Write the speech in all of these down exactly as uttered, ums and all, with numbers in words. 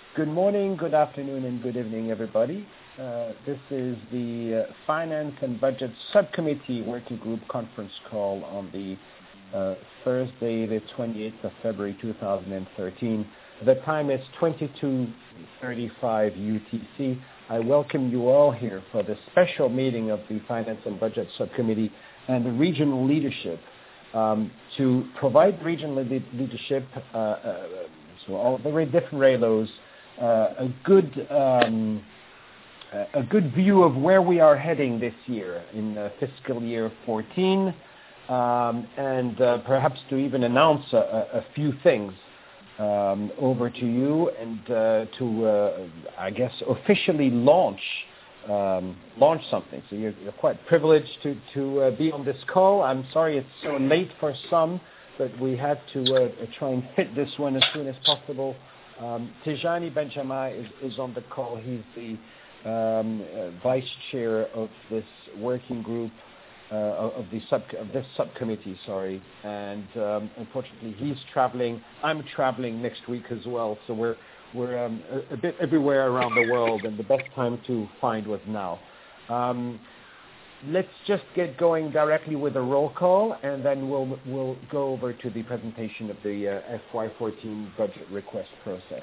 Good morning, good afternoon, and good evening, everybody. Uh, this is the uh, Finance and Budget Subcommittee Working Group conference call on the uh, Thursday, the twenty-eighth of February, two thousand thirteen. The time is twenty-two thirty-five U T C. I welcome you all here for the special meeting of the Finance and Budget Subcommittee and the regional leadership um, to provide regional le- leadership, uh, uh, so all the very different R E L Os, uh, a good um, a good view of where we are heading this year in uh, fiscal year fourteen, um, and uh, perhaps to even announce a, a few things um, over to you and uh, to, uh, I guess, officially launch um, launch something. So you're, you're quite privileged to, to uh, be on this call. I'm sorry it's so late for some, but we had to uh, try and fit this one as soon as possible. Um, Tijani Benjamin is, is on the call. He's the Um, uh, vice chair of this working group uh, of the sub of this subcommittee. Sorry, and um, unfortunately he's traveling. I'm traveling next week as well, so we're we're um, a, a bit everywhere around the world, and the best time to find was now. Um, let's just get going directly with a roll call, and then we'll we'll go over to the presentation of the uh, F Y fourteen budget request process.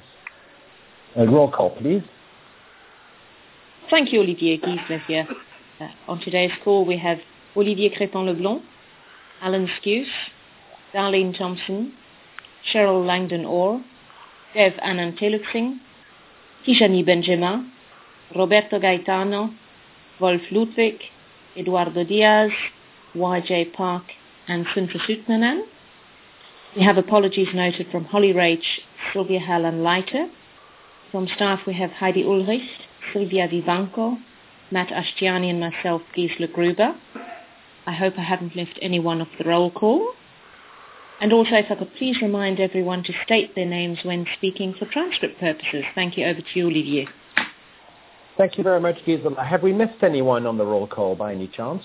A roll call, please. Thank you, Olivier. Gisela here. Uh, on today's call, we have Olivier Crépin-Leblond, Alan Skuse, Darlene Thompson, Cheryl Langdon-Orr, Dev Anand-Teluk-Singh, Tijani Benjamin, Roberto Gaetano, Wolf Ludwig, Eduardo Diaz, Y J Park, and Suntra Sutnanan. We have apologies noted from Holly Rach, Sylvia Helen Leiter. From staff, we have Heidi Ulrich, Sylvia Vivanco, Matt Ashtiani, and myself, Gisela Gruber. I hope I haven't left anyone off the roll call. And also, if I could please remind everyone to state their names when speaking for transcript purposes. Thank you. Over to you, Olivier. Thank you very much, Gisela. Have we missed anyone on the roll call by any chance?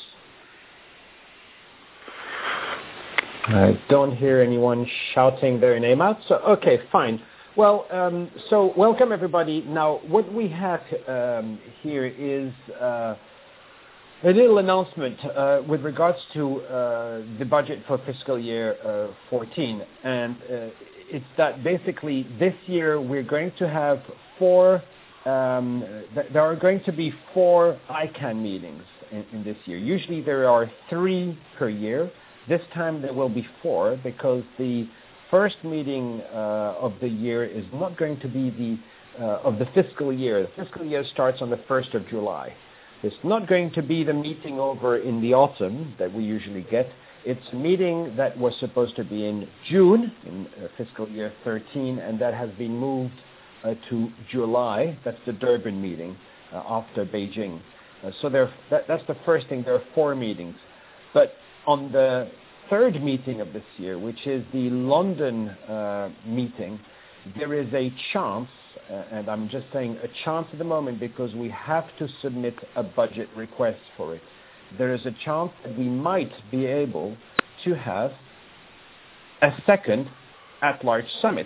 I don't hear anyone shouting their name out, so okay, fine. Well, um, so welcome everybody. Now, what we have um, here is uh, a little announcement uh, with regards to uh, the budget for fiscal year uh, fourteen, and uh, it's that basically this year we're going to have four. Um, th- there are going to be four I CANN meetings in, in this year. Usually there are three per year. This time there will be four because the first meeting uh, of the year is not going to be the uh, of the fiscal year. The fiscal year starts on the first of July. It's not going to be the meeting over in the autumn that we usually get. It's a meeting that was supposed to be in June, in uh, fiscal year thirteen, and that has been moved uh, to July. That's the Durban meeting uh, after Beijing. Uh, so there, that, that's the first thing. There are four meetings. But on the third meeting of this year, which is the London uh, meeting, there is a chance, uh, and I'm just saying a chance at the moment because we have to submit a budget request for it. There is a chance that we might be able to have a second at-large summit.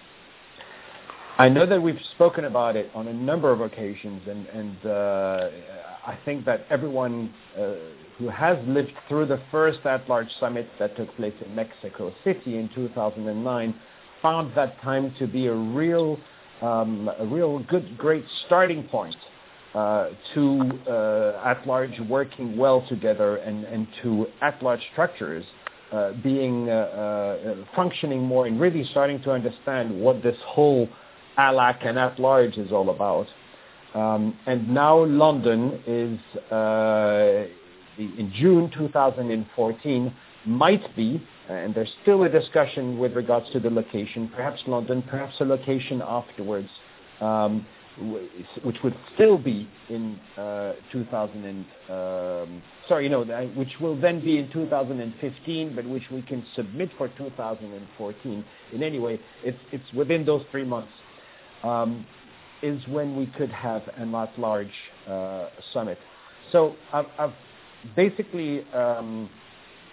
I know that we've spoken about it on a number of occasions, and, and uh, I think that everyone uh, who has lived through the first at-large summit that took place in Mexico City in two thousand nine found that time to be a real, um, a real good, great starting point uh, to uh, at-large working well together and, and to at-large structures uh, being uh, uh, functioning more and really starting to understand what this whole A L A C and at-large is all about. Um, and now London is, uh, in June two thousand fourteen, might be, and there's still a discussion with regards to the location, perhaps London, perhaps a location afterwards, um, which would still be in uh, two thousand, and, um, sorry, no, which will then be in two thousand fifteen, but which we can submit for two thousand fourteen. In any way, it's, it's within those three months. Um, is when we could have an at-large uh, summit. So I've, I've basically um,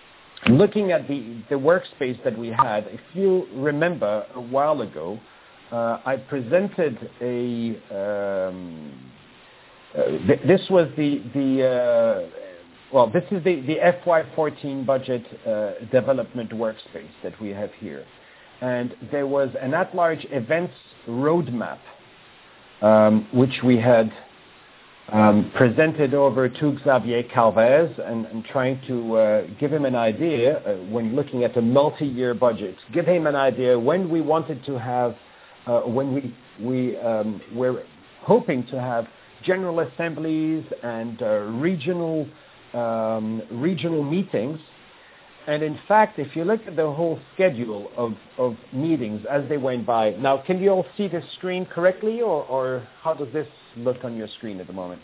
looking at the, the workspace that we had. If you remember a while ago, uh, I presented a, um, uh, th- this was the, the uh, well, this is the, the F Y fourteen budget uh, development workspace that we have here. And there was an at-large events roadmap, um, which we had um, presented over to Xavier Calvez and, and trying to uh, give him an idea uh, when looking at a multi-year budget, give him an idea when we wanted to have, uh, when we, we um, were hoping to have general assemblies and uh, regional, um, regional meetings. And in fact, if you look at the whole schedule of, of meetings as they went by, now can you all see the screen correctly, or, or how does this look on your screen at the moment?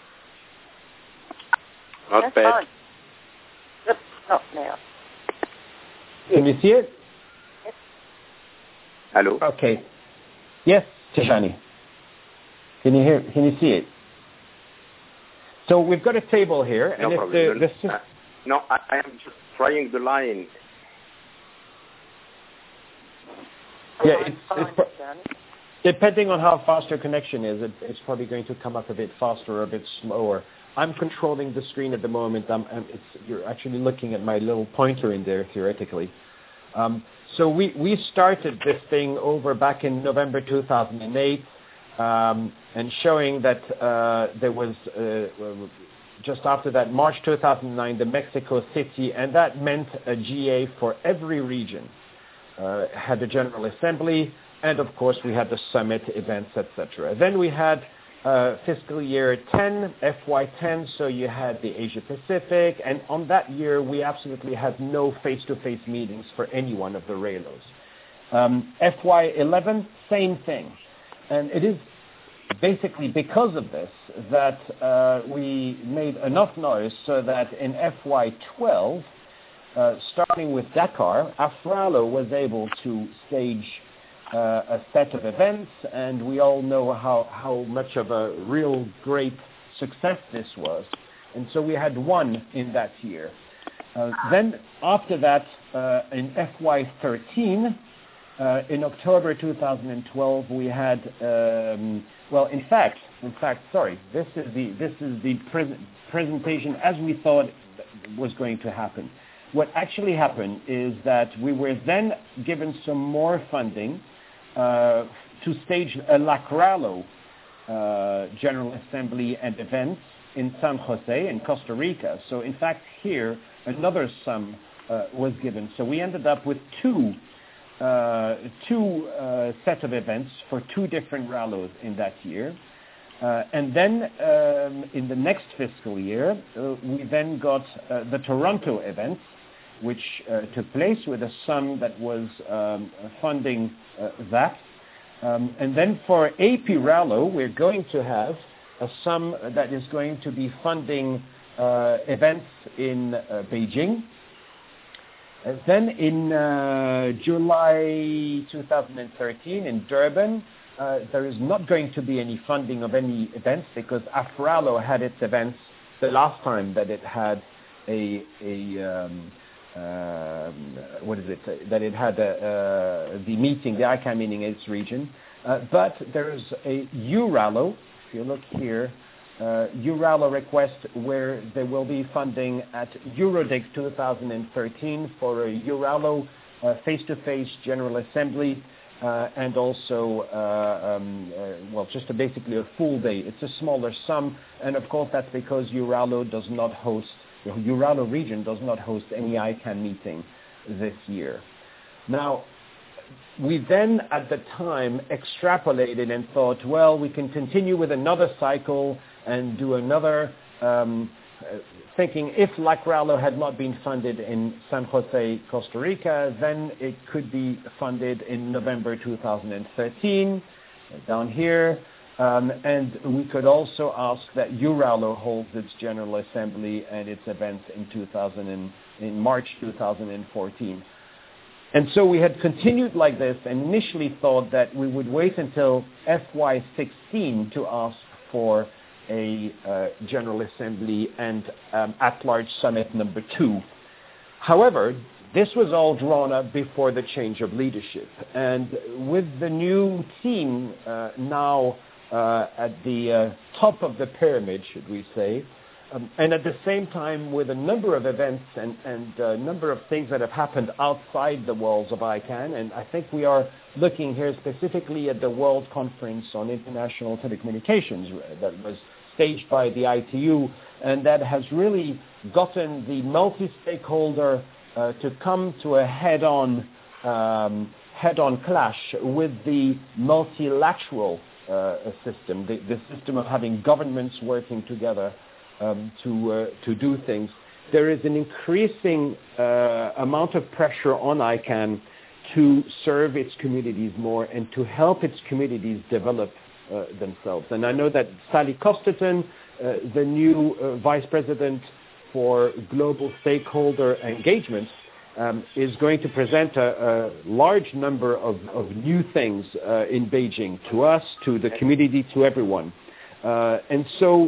Not bad. Just stop now. Can you see it? Yes. Hello? Okay. Yes, Tijani. Can you hear? Can you see it? So we've got a table here, No and problem. if the, the Uh, no, I, I am just trying the line. yeah, it's, it's pro- depending on how fast your connection is, it, it's probably going to come up a bit faster or a bit slower. I'm controlling the screen at the moment. I'm, I'm, it's, you're actually looking at my little pointer in there, theoretically. Um, so we, we started this thing over back in November two thousand eight, um, and showing that uh, there was, uh, just after that, March two thousand nine, the Mexico City, and that meant a G A for every region. Uh, had a General Assembly, and of course we had the summit events, et cetera. Then we had uh, fiscal year ten, F Y ten, so you had the Asia Pacific, and on that year we absolutely had no face-to-face meetings for any one of the R A L Os. Um, F Y eleven, same thing. And it is basically because of this that uh, we made enough noise so that in F Y twelve, uh, starting with Dakar, Afralo was able to stage uh, a set of events, and we all know how, how much of a real great success this was. And so we had one in that year. Uh, then after that, uh, in F Y thirteen, uh, in October two thousand twelve, we had um, well, in fact, in fact, sorry, this is the this is the pre- presentation as we thought was going to happen. What actually happened is that we were then given some more funding uh, to stage a LACRALO uh, General Assembly and events in San Jose in Costa Rica. So in fact, here another sum uh, was given. So we ended up with two. Uh, two uh, set of events for two different R A L Os in that year. Uh, and then um, in the next fiscal year, uh, we then got uh, the Toronto events, which uh, took place with a sum that was um, funding uh, that. Um, and then for A P R A L O, we're going to have a sum that is going to be funding uh, events in uh, Beijing. Uh, then in uh, July two thousand thirteen in Durban, uh, there is not going to be any funding of any events because Afralo had its events the last time that it had a, a um, uh, what is it, that it had a, uh, the meeting, the I C A N meeting in its region. Uh, but there is a U R A L O, if you look here, Uh, U R A L O request where there will be funding at Eurodex two thousand thirteen for a U R A L O uh, face-to-face General Assembly uh, and also, uh, um, uh, well, just a, basically a full day. It's a smaller sum, and of course that's because U R A L O does not host, the U R A L O region does not host any I C A N meeting this year. Now, we then, at the time, extrapolated and thought, well, we can continue with another cycle and do another, um, uh, thinking if LACRALO had not been funded in San Jose, Costa Rica, then it could be funded in November two thousand thirteen, down here. Um, and we could also ask that U R A L O holds its General Assembly and its events in, two thousand and, in March two thousand fourteen. And so we had continued like this and initially thought that we would wait until F Y sixteen to ask for a uh, General Assembly and um, at-large summit number two. However, this was all drawn up before the change of leadership. And with the new team uh, now uh, at the uh, top of the pyramid, should we say, um, and at the same time with a number of events and, and a number of things that have happened outside the walls of I CANN, and I think we are looking here specifically at the World Conference on International Telecommunications that was staged by the I T U, and that has really gotten the multi-stakeholder uh, to come to a head-on um, head-on clash with the multilateral uh, system, the, the system of having governments working together um, to uh, to do things. There is an increasing uh, amount of pressure on I CANN to serve its communities more and to help its communities develop uh, themselves. And I know that Sally Costerton, uh, the new uh, Vice President for Global Stakeholder Engagement, um, is going to present a, a large number of, of new things uh, in Beijing, to us, to the community, to everyone. Uh, and so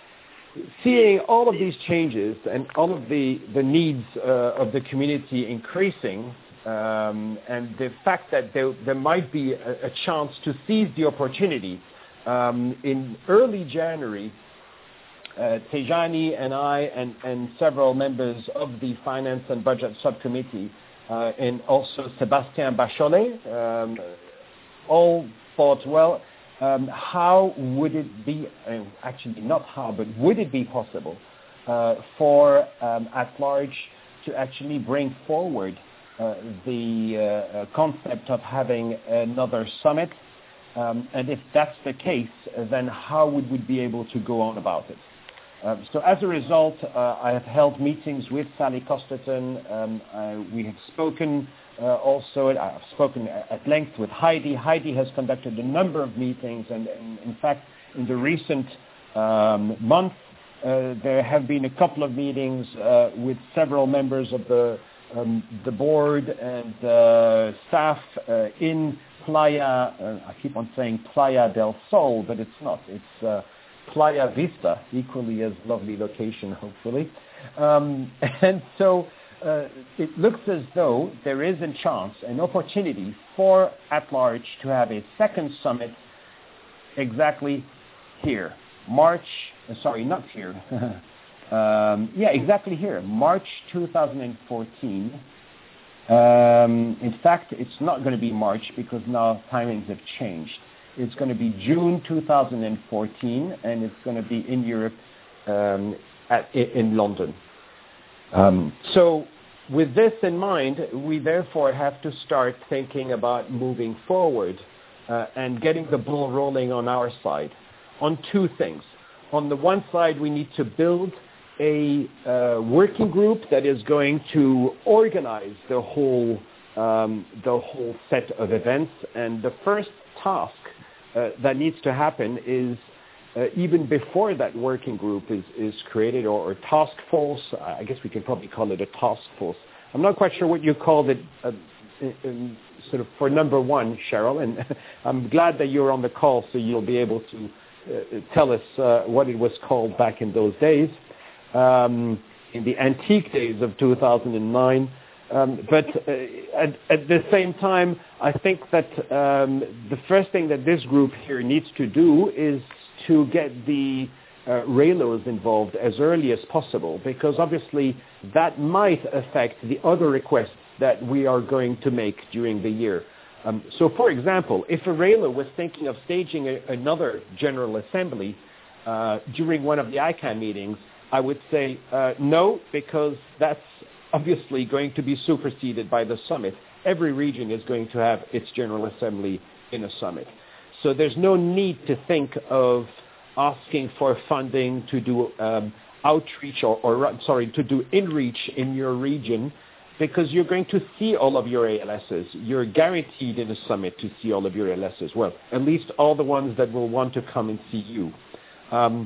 seeing all of these changes and all of the, the needs uh, of the community increasing, Um, and the fact that there, there might be a, a chance to seize the opportunity. Um, in early January, uh, Tejani and I and, and several members of the Finance and Budget Subcommittee, uh, and also Sébastien Bachelet, um, all thought, well, um, how would it be, uh, actually not how, but would it be possible uh, for um, at large to actually bring forward Uh, the uh, concept of having another summit, um, and if that's the case, then how would we be able to go on about it? Um, so as a result, uh, I have held meetings with Sally Costerton. Um, I, we have spoken uh, also, I've spoken at length with Heidi. Heidi has conducted a number of meetings, and, and in fact, in the recent um, month, uh, there have been a couple of meetings uh, with several members of the Um, the board and uh, staff uh, in Playa, uh, I keep on saying Playa del Sol, but it's not. It's uh, Playa Vista, equally as lovely location, hopefully. Um, and so uh, it looks as though there is a chance, an opportunity for at large to have a second summit exactly here. March, uh, sorry, not here. Um, yeah, exactly here, March two thousand fourteen. Um, in fact, it's not going to be March because now timings have changed. It's going to be June two thousand fourteen, and it's going to be in Europe, um, at, in London. Um, so with this in mind, we therefore have to start thinking about moving forward uh, and getting the ball rolling on our side on two things. On the one side, we need to build a uh, working group that is going to organize the whole um, the whole set of events. And the first task uh, that needs to happen is uh, even before that working group is, is created, or, or task force. I guess we can probably call it a task force. I'm not quite sure what you called it uh, in, in sort of for number one, Cheryl. And I'm glad that you're on the call, so you'll be able to uh, tell us uh, what it was called back in those days. Um, in the antique days of two thousand nine. Um, but uh, at, at the same time, I think that um, the first thing that this group here needs to do is to get the uh, RAILOs involved as early as possible, because obviously that might affect the other requests that we are going to make during the year. Um, so, for example, if a RAILO was thinking of staging a, another General Assembly uh, during one of the I CANN meetings, I would say uh, no, because that's obviously going to be superseded by the summit. Every region is going to have its General Assembly in a summit. So there's no need to think of asking for funding to do um, outreach or, or, sorry, to do in-reach in your region, because you're going to see all of your A L Ss. You're guaranteed in a summit to see all of your A L Ss. Well, at least all the ones that will want to come and see you. Um,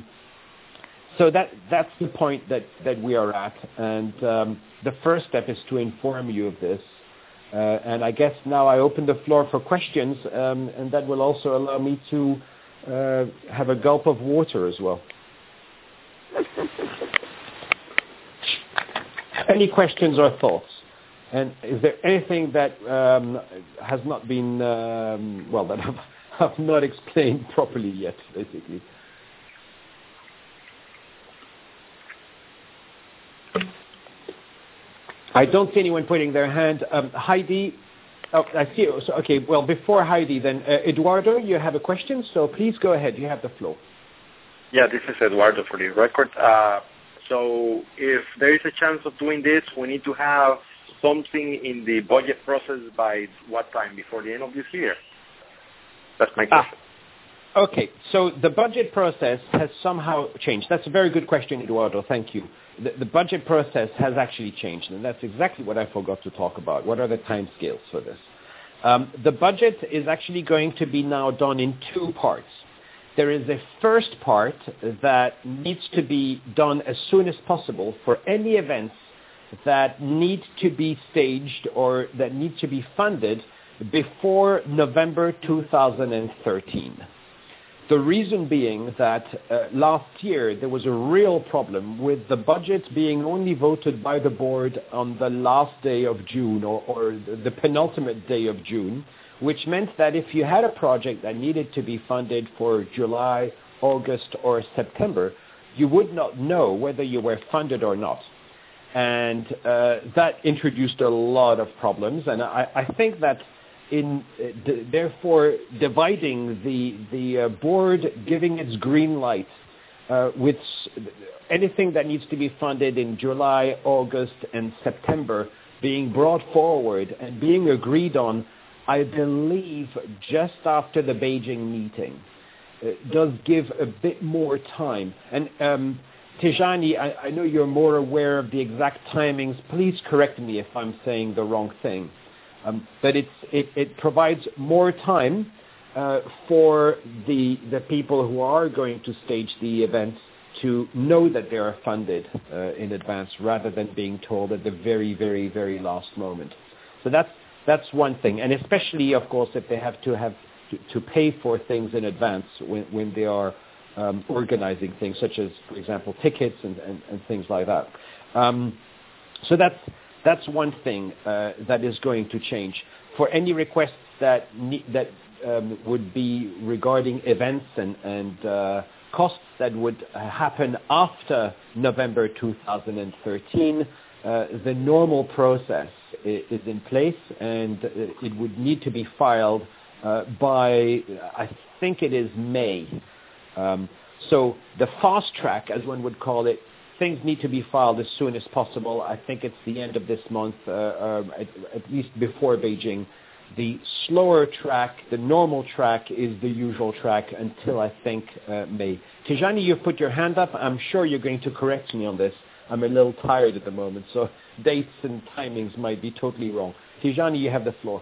So that, that's the point that, that we are at. And um, the first step is to inform you of this. Uh, and I guess now I open the floor for questions, um, and that will also allow me to uh, have a gulp of water as well. Any questions or thoughts? And is there anything that um, has not been, um, well, that I've, I've not explained properly yet, basically? I don't see anyone putting their hand. Um, Heidi, oh, I see. So, okay, well, before Heidi, then, uh, Eduardo, you have a question, so please go ahead. You have the floor. Yeah, this is Eduardo for the record. Uh, so if there is a chance of doing this, we need to have something in the budget process by what time? Before the end of this year? That's my question. Ah, okay, so the budget process has somehow changed. That's a very good question, Eduardo. Thank you. The, the budget process has actually changed, and that's exactly what I forgot to talk about. What are the timescales for this? Um, the budget is actually going to be now done in two parts. There is a first part that needs to be done as soon as possible for any events that need to be staged or that need to be funded before November two thousand thirteen. The reason being that uh, last year there was a real problem with the budget being only voted by the board on the last day of June or, or the penultimate day of June, which meant that if you had a project that needed to be funded for July, August, or September, you would not know whether you were funded or not. And uh, that introduced a lot of problems, and I, I think that in uh, d- therefore dividing the the uh, board giving its green light uh, with s- anything that needs to be funded in July, August, and September being brought forward and being agreed on, I believe just after the Beijing meeting, uh, does give a bit more time. And um, Tijani, I, I know you're more aware of the exact timings. Please correct me if I'm saying the wrong thing. Um, but it's, it, it provides more time uh, for the, the people who are going to stage the events to know that they are funded uh, in advance rather than being told at the very, very, very last moment. So that's, that's one thing. And especially, of course, if they have to have to, to pay for things in advance when, when they are um, organizing things, such as, for example, tickets and, and, and things like that. Um, so that's... That's one thing uh, that is going to change. For any requests that ne- that um, would be regarding events and, and uh, costs that would happen after November two thousand thirteen, uh, the normal process is, is in place, and it would need to be filed uh, by, I think it is May. Um, so the fast track, as one would call it, things need to be filed as soon as possible. I think it's the end of this month, uh, uh, at, at least before Beijing. The slower track, the normal track, is the usual track until, I think, uh, May. Tijani, you've put your hand up. I'm sure you're going to correct me on this. I'm a little tired at the moment, so dates and timings might be totally wrong. Tijani, you have the floor.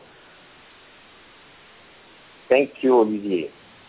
Thank you, Olivier.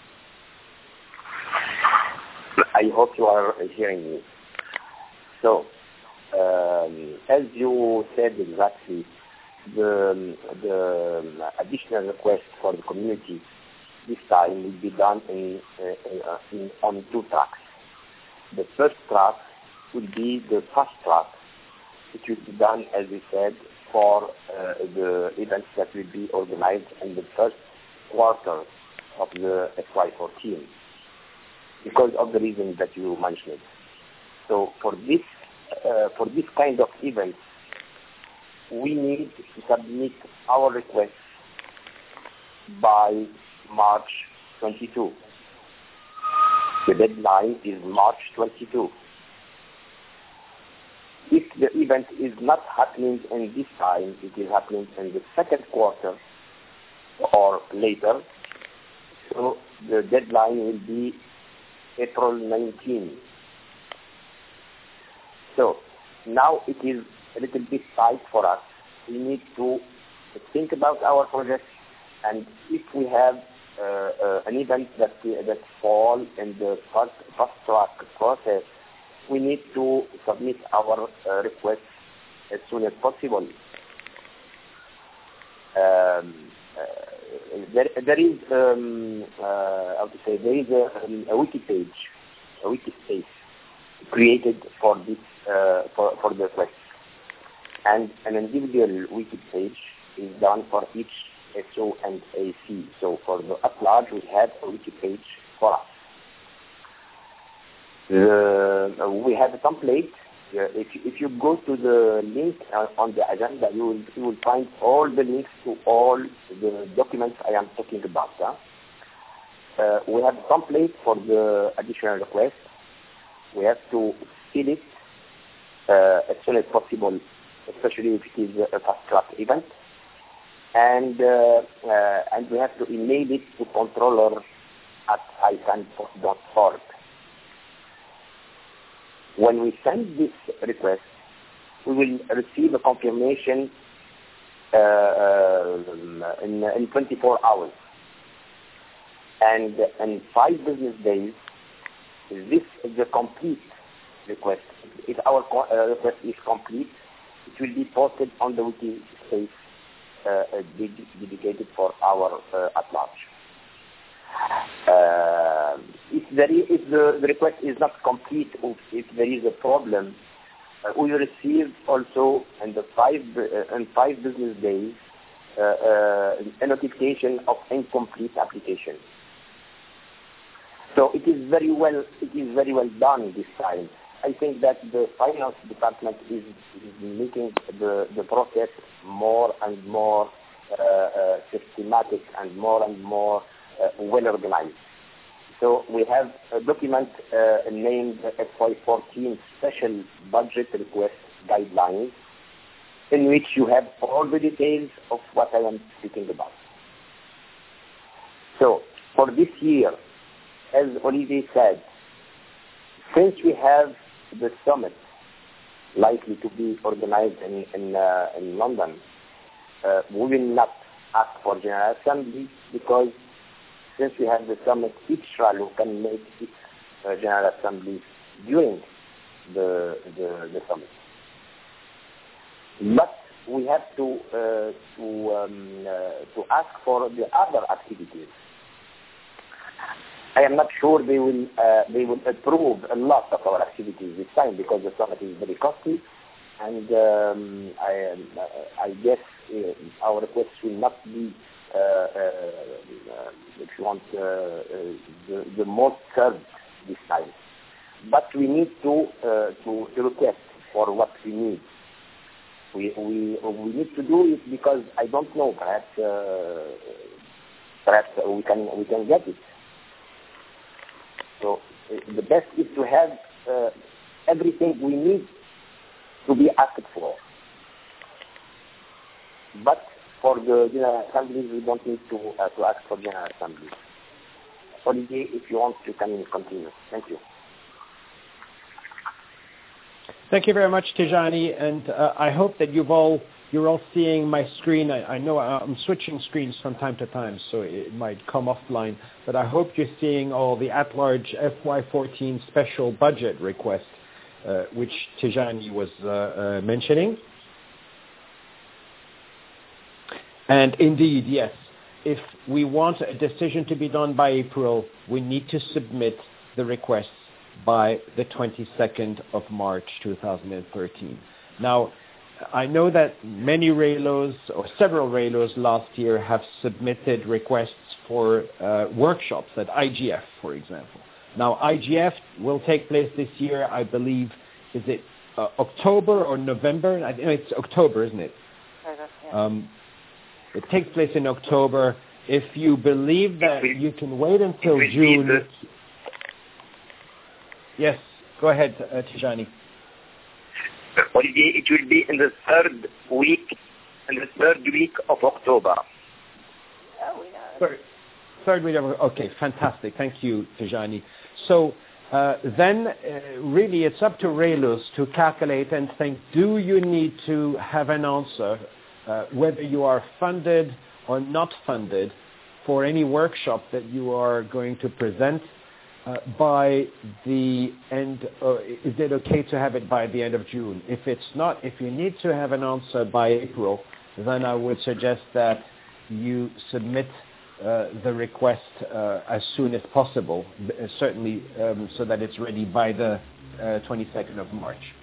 I hope you are hearing me. So, um, as you said exactly, the, the additional request for the community this time will be done in, uh, in, on two tracks. The first track will be the fast track, which will be done, as we said, for uh, the events that will be organized in the first quarter of the F Y fourteen, because of the reasons that you mentioned. So for this, uh, for this kind of events, we need to submit our requests by March twenty-second. The deadline is March twenty-second. If the event is not happening in this time, it is happening in the second quarter or later, so the deadline will be April nineteenth. So now it is a little bit tight for us. We need to think about our project, and if we have uh, uh, an event that that fall in the fast, fast track process, we need to submit our uh, request as soon as possible. Um, uh, there, there is, um, uh, how to say, there is a, a wiki page, a wiki space created for this, uh, for, for the request. and an individual wiki page is done for each S O and A C. So for the at large, we have a wiki page for us. Uh, we have a template. Uh, if, if you go to the link uh, on the agenda, you will, you will find all the links to all the documents I am talking about. Huh? Uh, we have a template for the additional request. We have to fill it uh, as soon as possible, especially if it is a fast-track event. And, uh, uh, and we have to email it to controller at i can post dot org. When we send this request, we will receive a confirmation uh, in, in twenty-four hours. And in five business days, this is the complete request. If our uh, request is complete, it will be posted on the wiki space uh, dedicated for our uh, at large. Uh, if, there is, if the, the request is not complete, or if there is a problem, uh, we will receive also in the five uh, in five business days uh, uh, a notification of incomplete application. So it is very well it is very well done this time. I think that the finance department is, is making the, the process more and more uh, uh, systematic and more and more uh, well organized. So we have a document uh, named F Y fourteen Special Budget Request Guidelines, in which you have all the details of what I am speaking about. So for this year, as Olivier said, since we have the summit likely to be organized in in, uh, in London, uh, we will not ask for General Assembly, because since we have the summit, each R A L U can make its uh, General Assembly during the, the the summit. But we have to uh, to um, uh, to ask for the other activities. I am not sure they will uh, they will approve a lot of our activities this time, because the summit is very costly, and um, I I guess uh, our requests will not be uh, uh, if you want uh, uh, the, the most served this time. But we need to uh, to, to request for what we need. We we we need to do it because I don't know. Perhaps uh, perhaps we can we can get it. So uh, the best is to have uh, everything we need to be asked for. But for the General Assemblies, we don't need to uh, to ask for General Assemblies. Olivier, if you want, you can continue. Thank you. Thank you very much, Tijani, and uh, I hope that you've all you're all seeing my screen. I, I know I'm switching screens from time to time, so it might come offline. But I hope you're seeing all the at-large F Y fourteen special budget request, uh, which Tijani was uh, uh, mentioning. And indeed, yes, if we want a decision to be done by April, we need to submit the requests by the twenty-second of March two thousand thirteen. Now, I know that many R A L Os, or several R A L Os last year, have submitted requests for uh, workshops at I G F, for example. Now, I G F will take place this year, I believe, is it uh, October or November? I think it's October, isn't it? Um, it takes place in October. If you believe that you can wait until June... Yes, go ahead, uh, Tijani. Olivier, it will be in the third week, in the third week of October. Oh, we know. Third, third week of okay, fantastic. Thank you, Tijani. So uh, then, uh, really, it's up to R A L Os to calculate and think: do you need to have an answer, uh, whether you are funded or not funded, for any workshop that you are going to present? Uh, by the end, uh, is it okay to have it by the end of June? If it's not, if you need to have an answer by April, then I would suggest that you submit uh, the request uh, as soon as possible, uh, certainly um, so that it's ready by the uh, twenty-second of March.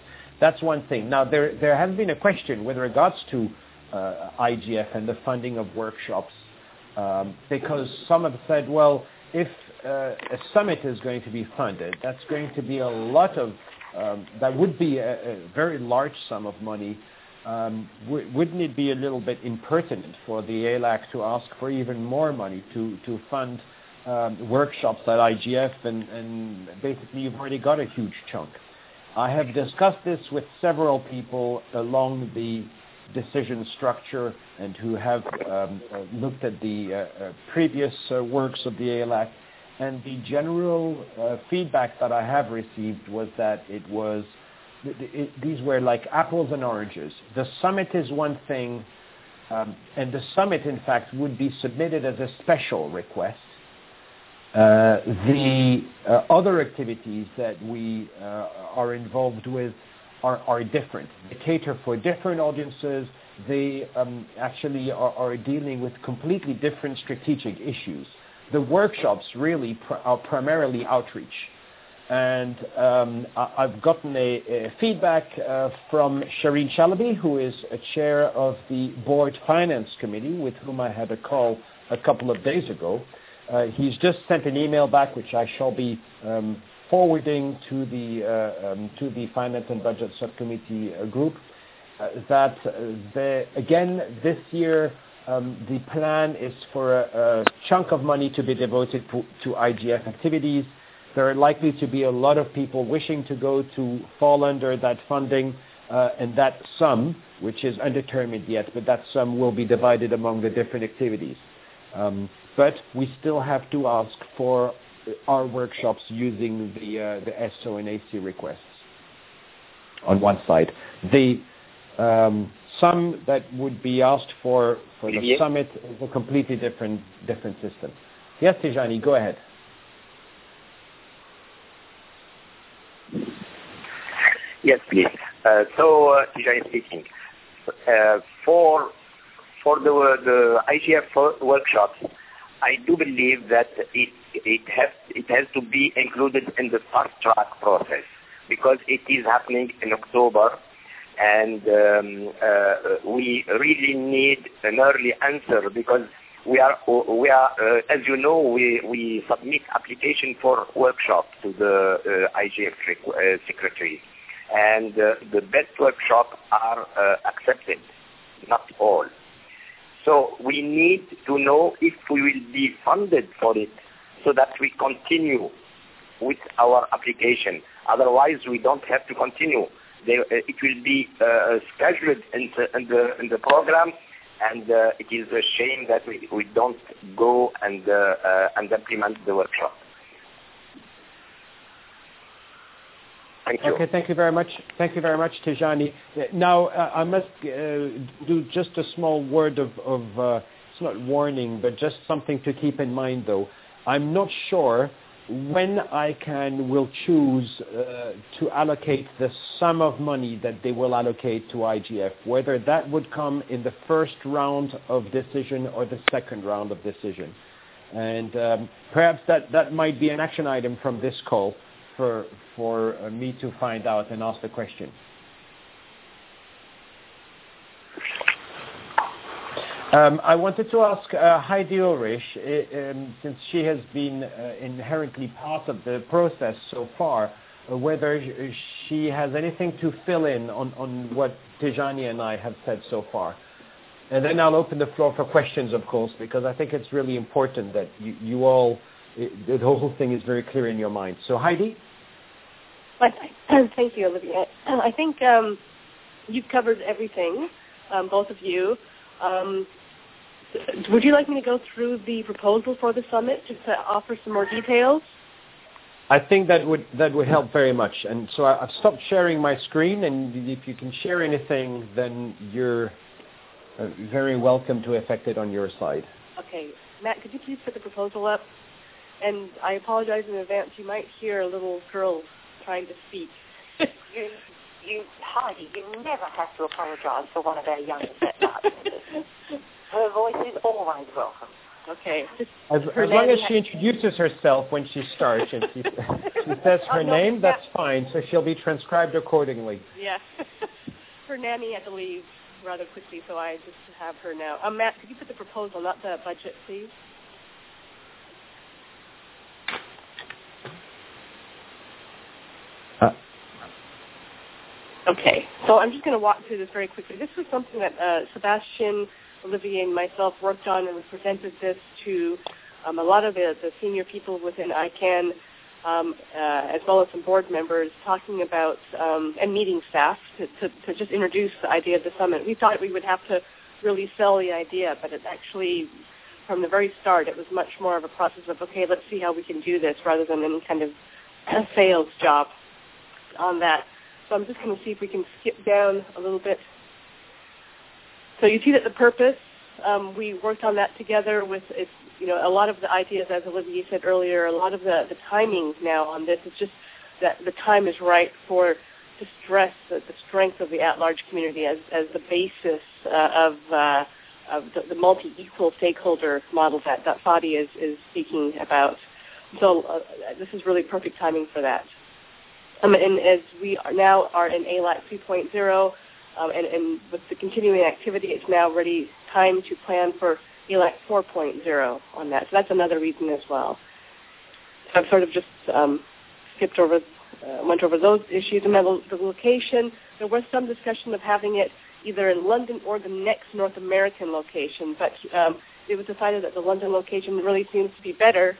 that's one thing. Now, there there has been a question with regards to uh, I G F and the funding of workshops, um, because some have said, well, if uh, a summit is going to be funded, that's going to be a lot of, um, that would be a, a very large sum of money. Um, w- wouldn't it be a little bit impertinent for the A L A C to ask for even more money to, to fund um, workshops at I G F, and, and basically you've already got a huge chunk? I have discussed this with several people along the decision structure and who have um, uh, looked at the uh, uh, previous uh, works of the A L A C, and the general uh, feedback that I have received was that it was It, it, these were like apples and oranges. The summit is one thing, um, and the summit, in fact, would be submitted as a special request. Uh, the uh, other activities that we uh, are involved with are, are different. They cater for different audiences. They um, actually are, are dealing with completely different strategic issues. The workshops really pr- are primarily outreach. And um, I've gotten a, a feedback uh, from Shireen Chalabi, who is a chair of the board finance committee, with whom I had a call a couple of days ago. Uh, he's just sent an email back, which I shall be um, forwarding to the uh, um, to the finance and budget subcommittee uh, group. Uh, that uh, the, again this year um, the plan is for a, a chunk of money to be devoted to, to I G F activities. There are likely to be a lot of people wishing to go to fall under that funding, uh, and that sum, which is undetermined yet, but that sum will be divided among the different activities. Um, but we still have to ask for our workshops using the uh, the S O and A C requests on one side. The um, sum that would be asked for for the yes. summit is a completely different different system. Yes, Tijani, go ahead. Yes, please. Uh, so, uh, Tijani speaking. Uh, for for the the I G F workshops, I do believe that it it has it has to be included in the fast track process, because it is happening in October, and um, uh, we really need an early answer, because we are we are uh, as you know we we submit application for workshop to the uh, I G F uh, secretary. And uh, the best workshops are uh, accepted, not all. So we need to know if we will be funded for it, so that we continue with our application. Otherwise, we don't have to continue. They, uh, it will be uh, scheduled in the, in the, in the program, and uh, it is a shame that we, we don't go and, uh, uh, and implement the workshop. Thank you. Okay, thank you very much. Thank you very much, Tijani. Now, uh, I must uh, do just a small word of, of uh, it's not warning, but just something to keep in mind, though. I'm not sure when I can will choose uh, to allocate the sum of money that they will allocate to I G F, whether that would come in the first round of decision or the second round of decision. And um, perhaps that, that might be an action item from this call for for uh, me to find out and ask the question. Um, I wanted to ask uh, Heidi Ulrich, uh, um, since she has been uh, inherently part of the process so far, uh, whether she has anything to fill in on, on what Tijani and I have said so far. And then I'll open the floor for questions, of course, because I think it's really important that you, you all, it, the whole thing is very clear in your mind. So Heidi? Thank you, Olivier. I think um, you've covered everything, um, both of you. Um, would you like me to go through the proposal for the summit just to offer some more details? I think that would that would help very much. And so I, I've stopped sharing my screen, and if you can share anything, then you're uh, very welcome to effect it on your side. Okay. Matt, could you please put the proposal up? And I apologize in advance. You might hear a little girl trying to speak. you, you, Heidi, you never have to apologise for one of our young stepmothers. Her voice is always welcome. Okay. Just As, as long as she introduces herself when she starts and she, she says her oh, no, name, yeah. that's fine. So she'll be transcribed accordingly. Yeah. Her nanny had to leave rather quickly, so I just have her now. Um, Matt, could you put the proposal, not the budget, please? Uh. Okay. So I'm just going to walk through this very quickly. This was something that uh, Sebastian, Olivier, and myself worked on, and we presented this to um, a lot of the, the senior people within I CAN, um, uh, as well as some board members, talking about, um, and meeting staff to, to, to just introduce the idea of the summit. We thought we would have to really sell the idea, but it actually, from the very start, it was much more of a process of, okay, let's see how we can do this, rather than any kind of sales job on that. So I'm just going to see if we can skip down a little bit. So you see that the purpose, um, we worked on that together with, it's, you know, a lot of the ideas, as Olivier said earlier, a lot of the, the timing now on this is just that the time is right for to stress the, the strength of the at-large community as, as the basis uh, of, uh, of the, the multi-equal stakeholder model that, that Fadi is, is speaking about. So uh, this is really perfect timing for that. Um, and as we are now are in A L A C three point oh, um, and, and with the continuing activity, it's now ready time to plan for A L A C four point oh on that. So that's another reason as well. So I've sort of just um, skipped over, uh, went over those issues. And then the location, there was some discussion of having it either in London or the next North American location, but um, it was decided that the London location really seems to be better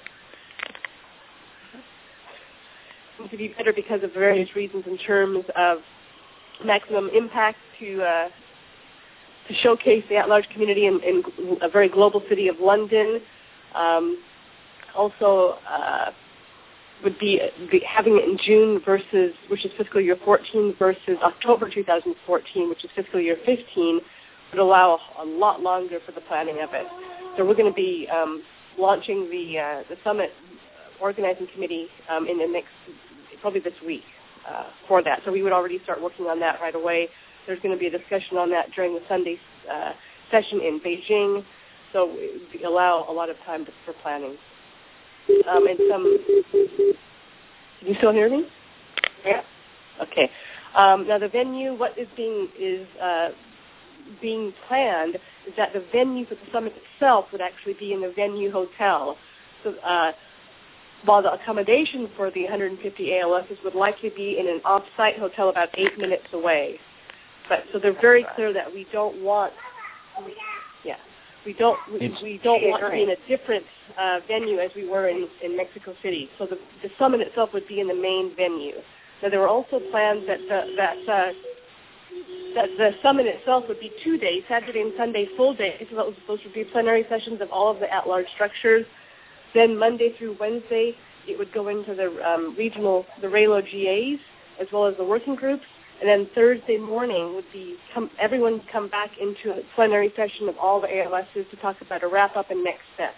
to be better because of various reasons in terms of maximum impact to uh, to showcase the at-large community in, in a very global city of London. Um, also, uh, would be, be having it in June versus, which is fiscal year fourteen, versus October two thousand fourteen, which is fiscal year fifteen, would allow a, a lot longer for the planning of it. So we're going to be um, launching the uh, the summit organizing committee um, in the next, probably this week uh, for that. So we would already start working on that right away. There's going to be a discussion on that during the Sunday uh, session in Beijing. So it would allow a lot of time to, for planning. Um, and some, can you still hear me? Yeah. Okay. Um, now the venue, what is being is uh, being planned is that the venue for the summit itself would actually be in the Venue Hotel. So uh, while the accommodation for the one hundred fifty A L Ss would likely be in an off-site hotel about eight minutes away. But so they're very clear that we don't want, yeah, we don't we, we don't want to be in a different uh, venue as we were in, in Mexico City. So the, the summit itself would be in the main venue. Now there were also plans that the, that uh, that the summit itself would be two days, Saturday and Sunday full days. So that was supposed to be plenary sessions of all of the at-large structures. Then Monday through Wednesday, it would go into the um, regional, the R A L O G As, as well as the working groups. And then Thursday morning would be come, everyone come back into a plenary session of all the A L Ss to talk about a wrap-up and next steps.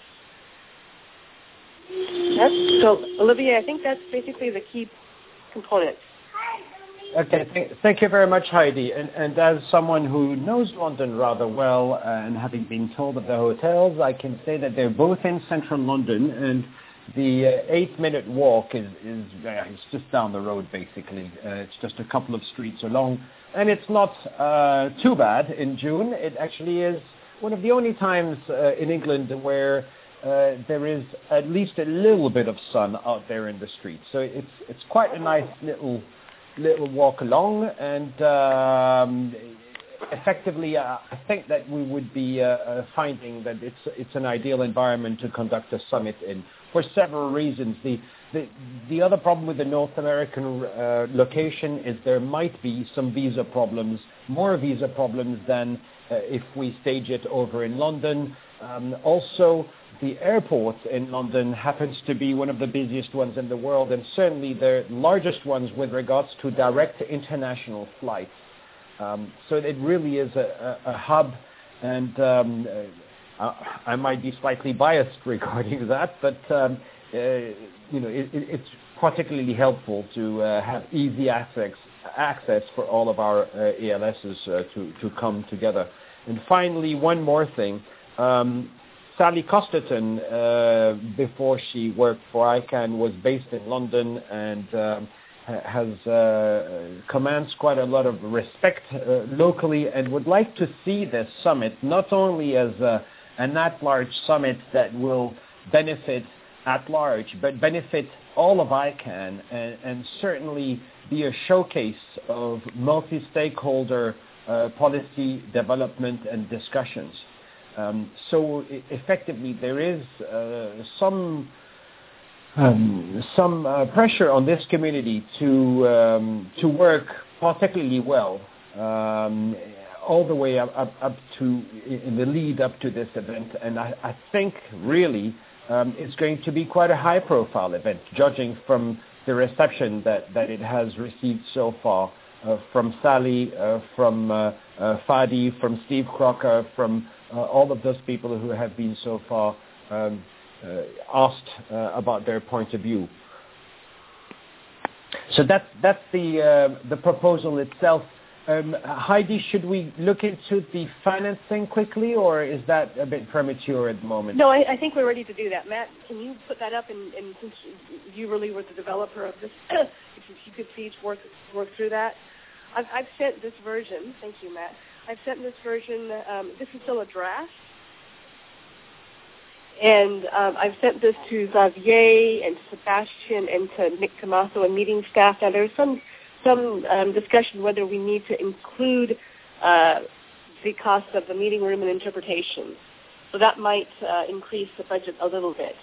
That's, so, Olivier, I think that's basically the key components. Okay, th- thank you very much, Heidi. And, and as someone who knows London rather well, uh, and having been told of the hotels, I can say that they're both in central London, and the uh, eight-minute walk is, is uh, it's just down the road, basically. Uh, it's just a couple of streets along, and it's not uh, too bad in June. It actually is one of the only times uh, in England where uh, there is at least a little bit of sun out there in the streets. So it's it's quite a nice little little walk along, and um, effectively, uh, I think that we would be uh, uh, finding that it's it's an ideal environment to conduct a summit in for several reasons. The the, the other problem with the North American uh, location is there might be some visa problems, more visa problems than uh, if we stage it over in London. Um, also, the airport in London happens to be one of the busiest ones in the world, and certainly the largest ones with regards to direct international flights. Um, so it really is a, a, a hub, and um, uh, I might be slightly biased regarding that, but um, uh, you know, it, it's particularly helpful to uh, have easy access access for all of our uh, A L Ss uh, to to come together. And finally, one more thing. Um, Sally Costerton, uh, before she worked for ICANN, was based in London and um, has uh, commands quite a lot of respect uh, locally, and would like to see this summit not only as a, an at-large summit that will benefit at large, but benefit all of ICANN, and, and certainly be a showcase of multi-stakeholder uh, policy development and discussions. Um, so e- effectively, there is uh, some um, some uh, pressure on this community to um, to work particularly well um, all the way up, up, up to in the lead up to this event, and I, I think really um, it's going to be quite a high-profile event, judging from the reception that, that it has received so far uh, from Sally, uh, from uh, uh, Fadi, from Steve Crocker, from uh, all of those people who have been so far um, uh, asked uh, about their point of view. So that's that's the uh, the proposal itself. Um, Heidi, should we look into the financing quickly, or is that a bit premature at the moment? No, I, I think we're ready to do that. Matt, can you put that up? And, and since you really were the developer of this, if you could please work work through that. I've, I've sent this version. Thank you, Matt. I've sent this version. Um, this is still a draft. And um, I've sent this to Xavier and to Sebastian and to Nick Tomaso and meeting staff. Now, there's some some um, discussion whether we need to include uh, the cost of the meeting room and interpretation. So that might uh, increase the budget a little bit.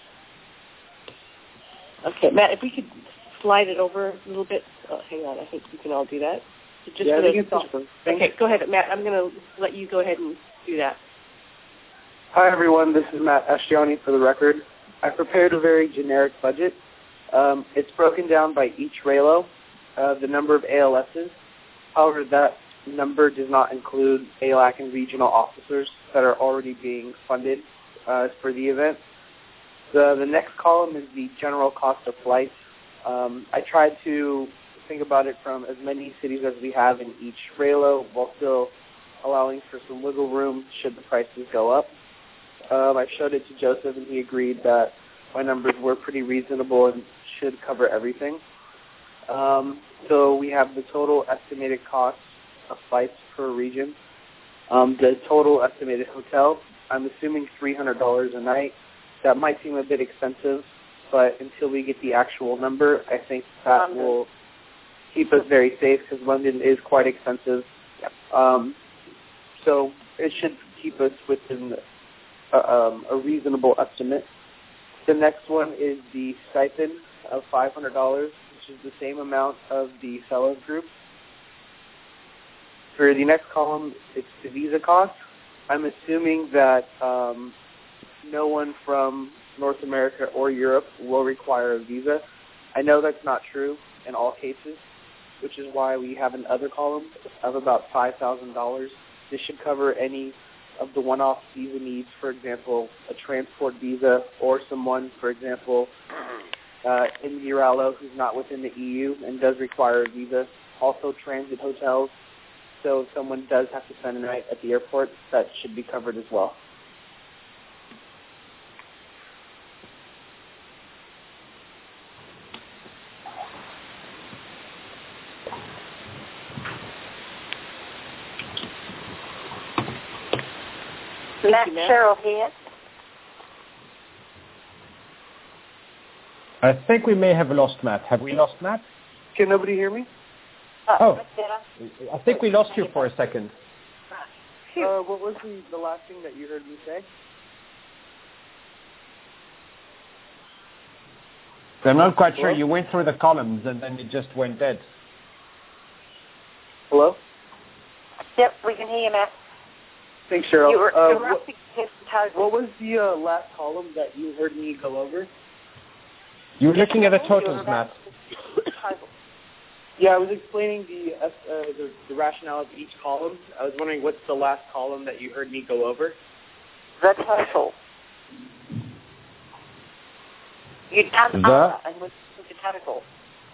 Okay, Matt, if we could slide it over a little bit. Oh, hang on, I think we can all do that. So just yeah, for I think it's awesome. Okay, go ahead, Matt. I'm going to let you go ahead and do that. Hi, everyone. This is Matt Ascioni for the record. I prepared a very generic budget. Um, it's broken down by each RAILO, uh, the number of A L Ss. However, that number does not include A L A C and regional officers that are already being funded uh, for the event. The, the next column is the general cost of flights. Um, I tried to think about it from as many cities as we have in each RAILO while still allowing for some wiggle room should the prices go up. Um, I showed it to Joseph, and he agreed that my numbers were pretty reasonable and should cover everything. Um, so we have the total estimated cost of flights per region. Um, the total estimated hotel, I'm assuming three hundred dollars a night. That might seem a bit expensive, but until we get the actual number, I think that London. will keep us very safe because London is quite expensive. Um, so it should keep us within the Uh, um, a reasonable estimate. The next one is the stipend of five hundred dollars, which is the same amount of the fellows group. For the next column, it's the visa cost. I'm assuming that um, no one from North America or Europe will require a visa. I know that's not true in all cases, which is why we have an other column of about five thousand dollars. This should cover any of the one-off visa needs, for example, a transport visa, or someone, for example, uh, in the RAILO who's not within the E U and does require a visa. Also transit hotels, so if someone does have to spend a night at the airport, that should be covered as well. Matt, Cheryl here. I think we may have lost Matt. Have we lost Matt? Can nobody hear me? Uh, oh, I think we lost you for a second. Uh, what was the, the last thing that you heard me say? I'm not quite sure. Hello? You went through the columns and then it just went dead. Hello? Yep, we can hear you, Matt. Thanks, Cheryl. You were, uh, you were what, asking his total. what was the uh, last column that you heard me go over? You were looking at the You totals, were Matt. total. Yeah, I was explaining the, uh, the the rationale of each column. I was wondering what's the last column that you heard me go over? The total. You done The- other and went to the total.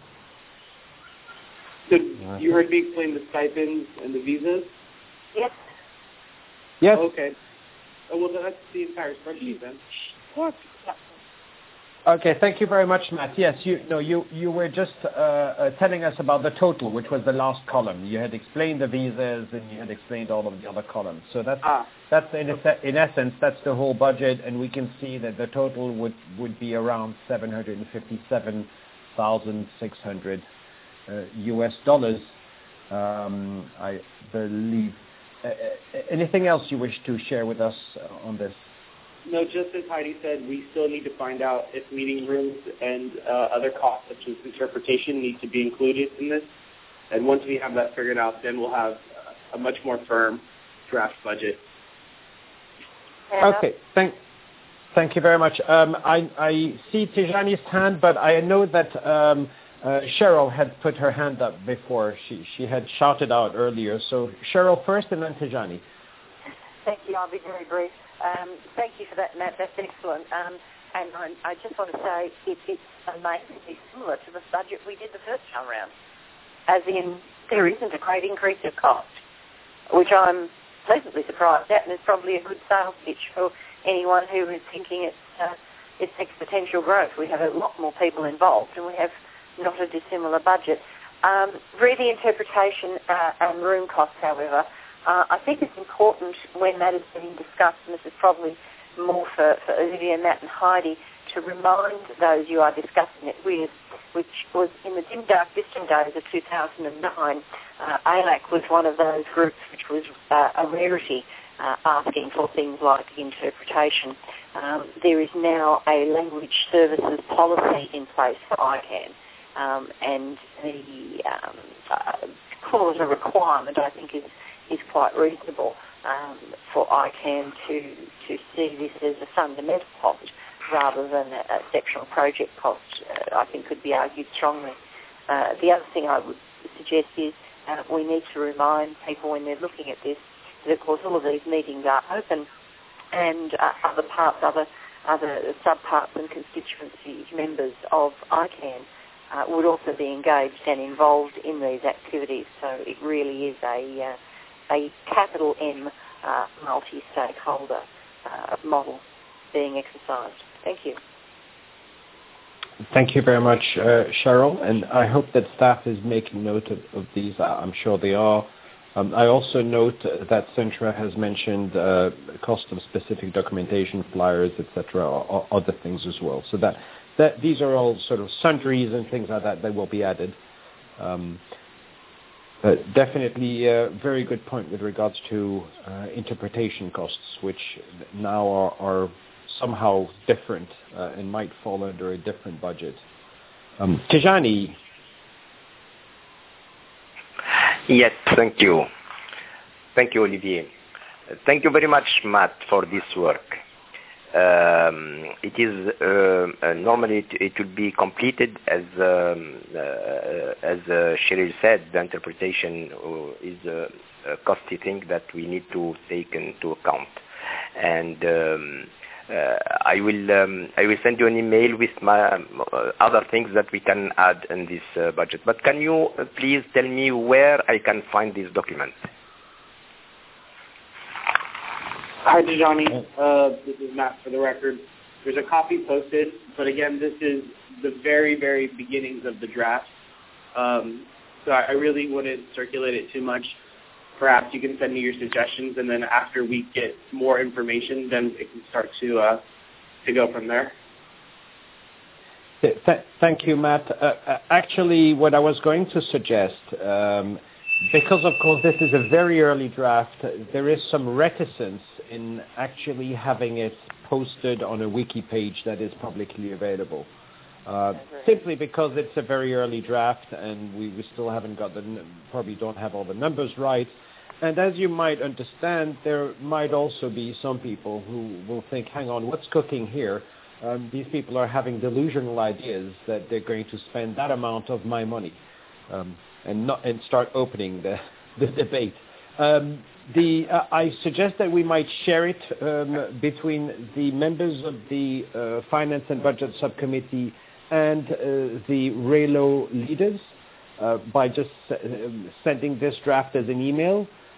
So you heard me explain the stipends and the visas? Yes. Yes. Okay. Oh, well, that's the entire spreadsheet then. What? Okay, thank you very much, Matt. Yes, you no, you you were just uh, uh, telling us about the total, which was the last column. You had explained the visas and you had explained all of the other columns. So that's Ah. that's in a, in essence that's the whole budget, and we can see that the total would would be around seven hundred fifty-seven thousand six hundred uh, U S dollars, um, I believe. Uh, anything else you wish to share with us on this? No, just as Heidi said, we still need to find out if meeting rooms and uh, other costs such as interpretation need to be included in this. And once we have that figured out, then we'll have a much more firm draft budget. Okay, thank, thank you very much. Um, I, I see Tijani's hand, but I know that um, uh, Cheryl had put her hand up before. She, she had shouted out earlier. So Cheryl first and then Tijani. Thank you. I'll be very brief. Um, thank you for that, Matt. That's excellent. Um, and I, I just want to say it, it's amazingly similar to the budget we did the first time round, as in there isn't a great increase of cost, which I'm pleasantly surprised at, and it's probably a good sales pitch for anyone who is thinking it's, uh, it's exponential growth. We have a lot more people involved, and we have not a dissimilar budget. Um, re the interpretation uh, and room costs, however, Uh, I think it's important when that is being discussed, and this is probably more for, for Olivia, Matt and Heidi, to remind those you are discussing it with, which was in the dim, dark, distant days of two thousand nine, uh, A L A C was one of those groups which was uh, a rarity, uh, asking for things like interpretation. Um, there is now a language services policy in place for I CANN, um, and the um, uh, call it a requirement, I think, is is quite reasonable um, for I CANN to, to see this as a fundamental cost rather than a, a sectional project cost, uh, I think could be argued strongly. Uh, the other thing I would suggest is uh, we need to remind people when they're looking at this that, of course, all of these meetings are open, and uh, other parts, other, other subparts and constituency members of I CANN uh, would also be engaged and involved in these activities. So it really is a... Uh, a capital M uh, multi-stakeholder uh, model being exercised. Thank you. Thank you very much, uh, Cheryl, and I hope that staff is making note of, of these. I'm sure they are. Um, I also note that Centra has mentioned uh, cost of specific documentation, flyers, et cetera, or, or other things as well. So that, that these are all sort of sundries and things like that that will be added. Um, Uh, definitely a very good point with regards to uh, interpretation costs, which now are, are somehow different uh, and might fall under a different budget. Um, Tijani. Yes, thank you. Thank you, Olivier. Thank you very much, Matt, for this work. Um, it is uh, uh, normally it, it will be completed as um, uh, as uh, Cheryl said. The interpretation uh, is a, a costly thing that we need to take into account, and um, uh, I will um, I will send you an email with my um, uh, other things that we can add in this uh, budget. But can you uh, please tell me where I can find this document? Hi, Tijani. Uh, this is Matt for the record. There's a copy posted, but again, this is the very, very beginnings of the draft. Um, so I really wouldn't circulate it too much. Perhaps you can send me your suggestions, and then after we get more information, then it can start to uh, to go from there. Th- thank you, Matt. Uh, actually, what I was going to suggest, um, because of course this is a very early draft, there is some reticence in actually having it posted on a wiki page that is publicly available. Uh, simply because it's a very early draft and we, we still haven't got the, probably don't have all the numbers right. And as you might understand, there might also be some people who will think, hang on, what's cooking here? Um, these people are having delusional ideas that they're going to spend that amount of my money um, and not and start opening the, the debate. Um, the, uh, I suggest that we might share it um, between the members of the uh, Finance and Budget Subcommittee and uh, the R E L O leaders uh, by just uh, sending this draft as an email.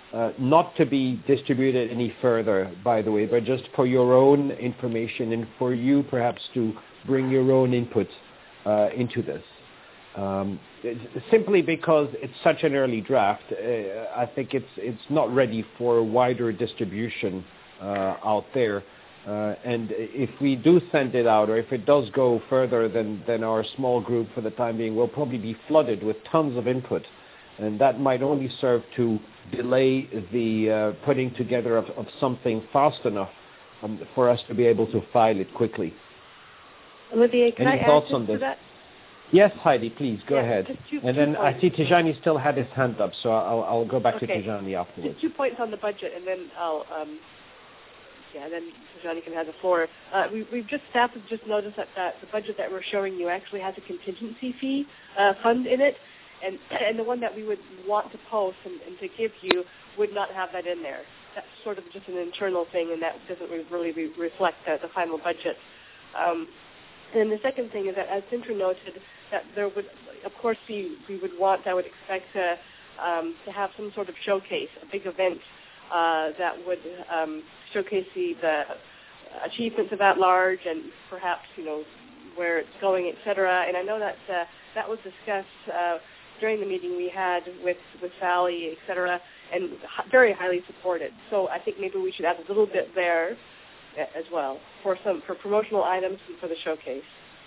uh, not to be distributed any further, by the way, but just for your own information and for you perhaps to bring your own input uh, into this. Um, simply because it's such an early draft, uh, I think it's it's not ready for wider distribution uh, out there. Uh, and if we do send it out, or if it does go further than, than our small group for the time being, we'll probably be flooded with tons of input. And that might only serve to delay the uh, putting together of, of something fast enough um, for us to be able to file it quickly. Olivier, can Any I thoughts add on to this? that? Yes, Heidi, please, go yeah, ahead. Just two, and two then points. I see Tijani still had his hand up, so I'll, I'll go back okay. to Tijani afterwards. Just two points on the budget, and then I'll, um, yeah, then Tijani can have the floor. Uh, we, we've just, staff have just noticed that, that the budget that we're showing you actually has a contingency fee uh, fund in it, and, and the one that we would want to post and, and to give you would not have that in there. That's sort of just an internal thing, and that doesn't really re- reflect the, the final budget. Um, and the second thing is that, as Sintra noted, that there would, of course, be, we would want, I would expect to, um, to have some sort of showcase, a big event uh, that would um, showcase the, the achievements of At Large and perhaps, you know, where it's going, et cetera. And I know that uh, that was discussed uh, during the meeting we had with, with Sally, et cetera, and very highly supported. So I think maybe we should add a little bit there as well for some for promotional items and for the showcase.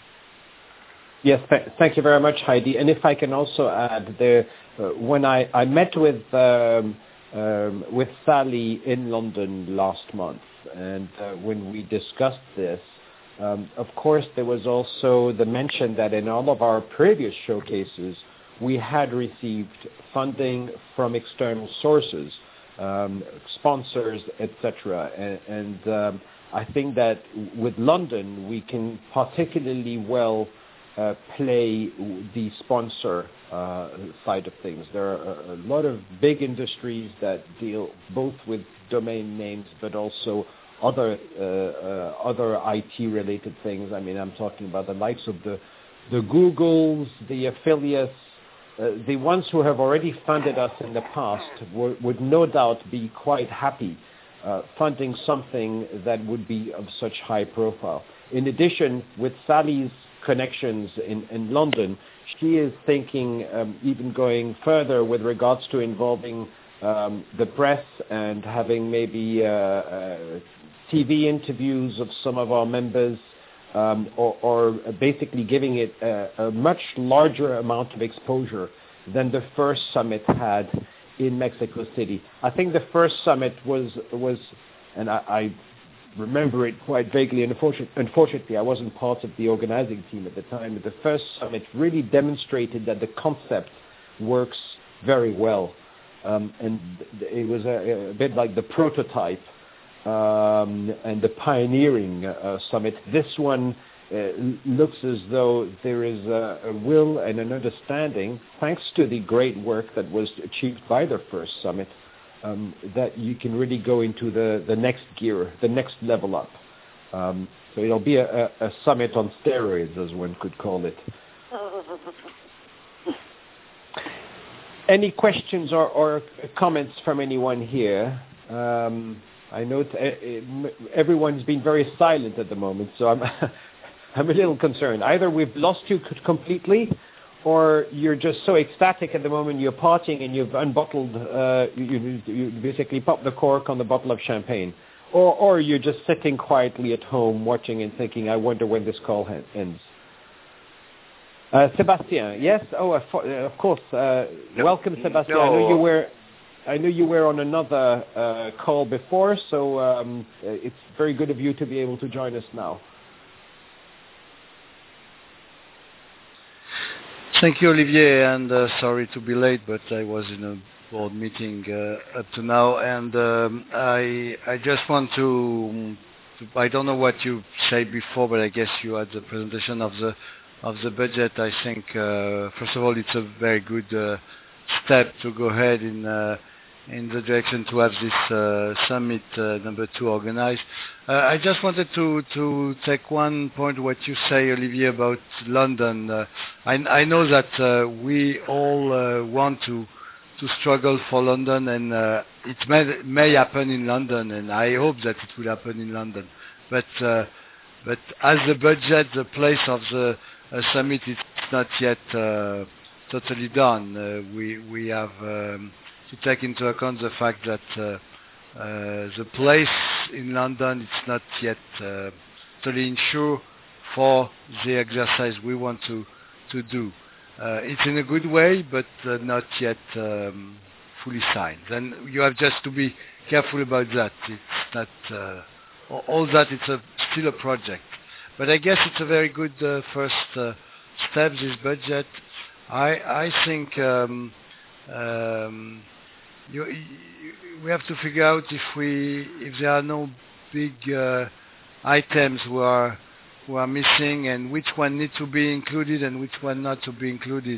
Yes, th- thank you very much, Heidi. And if I can also add, there, uh, when I, I met with um, um, with Sally in London last month, and uh, when we discussed this, um, of course, there was also the mention that in all of our previous showcases, we had received funding from external sources, um, sponsors, et cetera. And, and um, I think that with London, we can particularly well uh, play the sponsor uh, side of things. There are a, a lot of big industries that deal both with domain names, but also other uh, uh, other I T-related things. I mean, I'm talking about the likes of the the Googles, the affiliates. Uh, the ones who have already funded us in the past w- would no doubt be quite happy uh, funding something that would be of such high profile. In addition, with Sally's connections in, in London, she is thinking um, even going further with regards to involving um, the press and having maybe uh, uh, T V interviews of some of our members, Um, or, or basically giving it a, a much larger amount of exposure than the first summit had in Mexico City. I think the first summit was, was and I, I remember it quite vaguely, and unfortunately I wasn't part of the organizing team at the time, but the first summit really demonstrated that the concept works very well. Um, and it was a, a bit like the prototype Um, and the pioneering uh, summit. This one uh, looks as though there is a, a will and an understanding, thanks to the great work that was achieved by the first summit, um, that you can really go into the, the next gear, the next level up. Um, so it'll be a, a, a summit on steroids, as one could call it. Any questions or, or comments from anyone here? Um, I know t- everyone's been very silent at the moment, so I'm I'm a little concerned. Either we've lost you completely, or you're just so ecstatic at the moment you're partying and you've unbottled, uh, you, you basically popped the cork on the bottle of champagne, or or you're just sitting quietly at home watching and thinking, I wonder when this call ha- ends. Uh, Sebastien, yes? Oh, uh, of course. Uh, no, welcome, Sebastien. No. I know you were... I knew you were on another uh, call before, so um, it's very good of you to be able to join us now. Thank you, Olivier, and uh, sorry to be late, but I was in a board meeting uh, up to now, and um, I I just want to, to I don't know what you said before, but I guess you had the presentation of the of the budget. I think uh, first of all, it's a very good uh, step to go ahead in. Uh, in the direction to have this uh, summit uh, number two organized. Uh, I just wanted to, to take one point what you say, Olivier, about London. Uh, I, I know that uh, we all uh, want to to struggle for London, and uh, it may, may happen in London, and I hope that it will happen in London. But uh, but as the budget, the place of the uh, summit is not yet uh, totally done. Uh, we we have um, to take into account the fact that uh, uh, the place in London is not yet uh, totally ensured for the exercise we want to to do. Uh, it's in a good way, but uh, not yet um, fully signed. And you have just to be careful about that. It's not uh, all that. It's a, still a project, but I guess it's a very good uh, first uh, step. This budget, I I think um, um, you, you, we have to figure out if we if there are no big uh, items who are. who are missing, and which one need to be included and which one not to be included.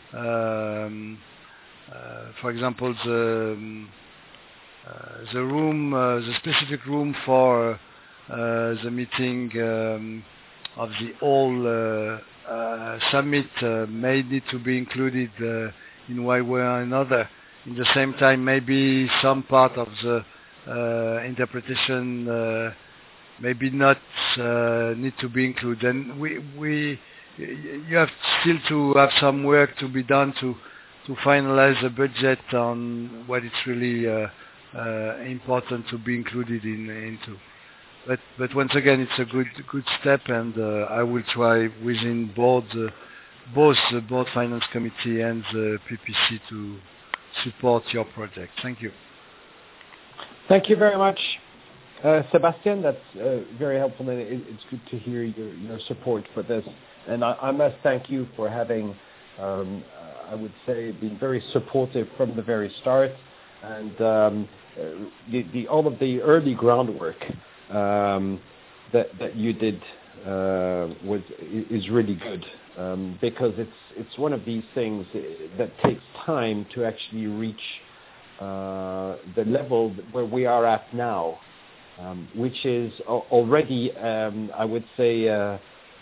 Um, uh, for example, the um, uh, the room, uh, the specific room for uh, the meeting um, of the whole uh, uh, summit uh, may need to be included uh, in one way or another. In the same time, maybe some part of the uh, interpretation uh, maybe not uh, need to be included. And we, we, you have still to have some work to be done to, to finalize the budget on what is really uh, uh, important to be included in, into. But, but once again, it's a good, good step, and uh, I will try within board, uh, both the board finance committee and the P P C to support your project. Thank you. Thank you very much. Uh, Sebastian, that's uh, very helpful, and it, it's good to hear your, your support for this. And I, I must thank you for having, um, I would say, been very supportive from the very start, and um, uh, the, the, all of the early groundwork um, that, that you did uh, was is really good, um, because it's it's one of these things that takes time to actually reach uh, the level where we are at now. Um, which is already, um, I would say, uh,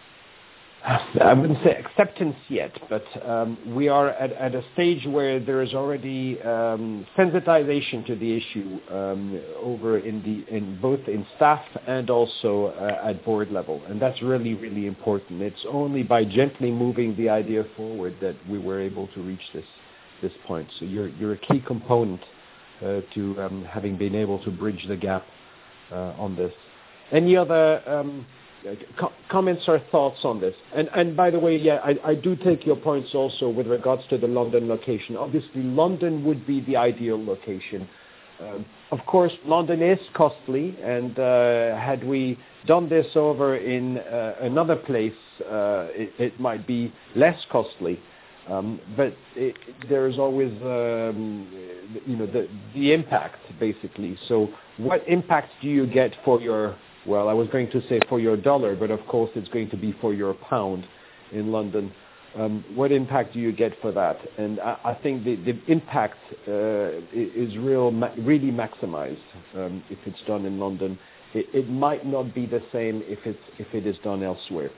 I wouldn't say acceptance yet, but um, we are at, at a stage where there is already um, sensitization to the issue um, over in the in both in staff and also uh, at board level, and that's really, really important. It's only by gently moving the idea forward that we were able to reach this this point. So you're you're a key component uh, to um, having been able to bridge the gap Uh, on this. Any other um, co- comments or thoughts on this? And, and by the way, yeah, I, I do take your points also with regards to the London location. Obviously, London would be the ideal location. Um, of course, London is costly, and uh, had we done this over in uh, another place, uh, it, it might be less costly. Um, but it, there is always, um, you know, the, the impact, basically. So what impact do you get for your, well, I was going to say for your dollar, but of course it's going to be for your pound in London. Um, what impact do you get for that? And I, I think the, the impact uh, is real, really maximized um, if it's done in London. It, it might not be the same if, it's, if it is done elsewhere.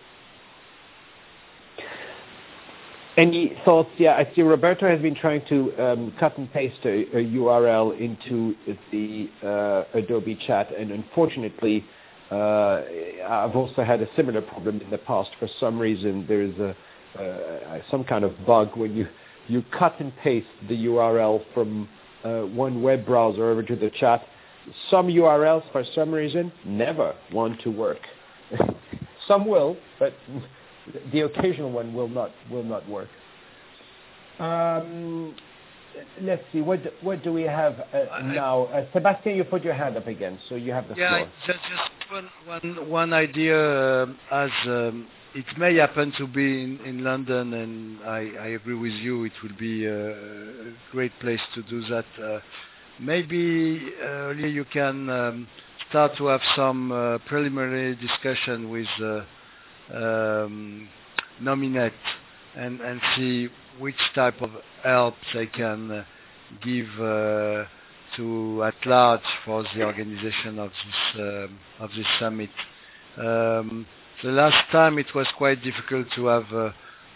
Any thoughts? Yeah, I see Roberto has been trying to um, cut and paste a, a U R L into the uh, Adobe chat, and unfortunately, uh, I've also had a similar problem in the past. For some reason, there is a uh, some kind of bug when you, you cut and paste the U R L from uh, one web browser over to the chat. Some U R Ls, for some reason, never want to work. Some will, but the occasional one will not will not work. Um, let's see. What what do we have uh, now? Uh, Sebastian, you put your hand up again, so you have the yeah, floor. Yeah, just, just one one one idea. Uh, as um, it may happen to be in, in London, and I, I agree with you. It will be a great place to do that. Uh, maybe uh, earlier you can um, start to have some uh, preliminary discussion with. Uh, Um, nominate and, and see which type of help they can uh, give uh, to at large for the organization of this uh, of this summit. Um, the last time it was quite difficult to have uh,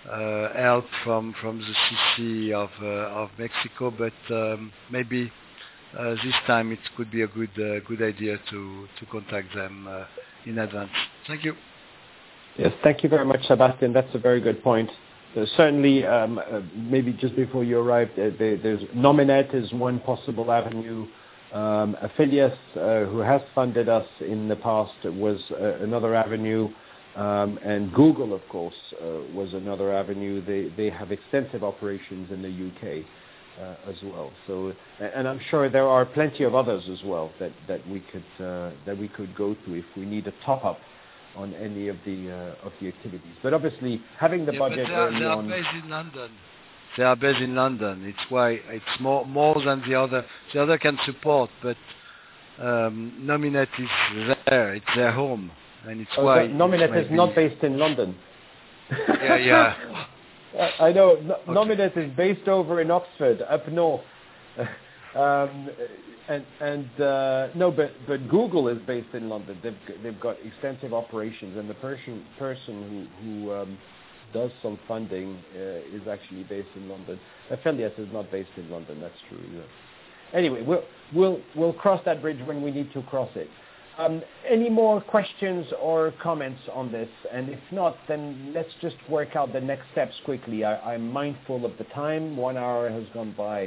uh, help from from the C C of uh, of Mexico, but um, maybe uh, this time it could be a good uh, good idea to to contact them uh, in advance. Thank you. Yes, thank you very much, Sebastian. That's a very good point. Uh, certainly, um, uh, maybe just before you arrived, uh, there, there's Nominet is one possible avenue. Um, Affiliates, uh, who has funded us in the past, was uh, another avenue. Um, and Google, of course, uh, was another avenue. They they have extensive operations in the U K uh, as well. So, and I'm sure there are plenty of others as well that that we could uh, that we could go to if we need a top up on any of the uh, of the activities. But obviously, having the yeah, budget but they are, early they are on. based in London. They are based in London. It's why it's more more than the other. The other can support, but um, Nominet is there. It's their home, and it's oh, why Nominet is not based in London. Yeah, yeah. I know. No, okay. Nominet is based over in Oxford, up north. um, and and uh, no, but but Google is based in London. They've they've got extensive operations, and the person person who who um, does some funding uh, is actually based in London. Affiliates is not based in London. That's true. Yeah. Anyway, we'll we'll we'll cross that bridge when we need to cross it. Um, any more questions or comments on this? And if not, then let's just work out the next steps quickly. I, I'm mindful of the time. One hour has gone by.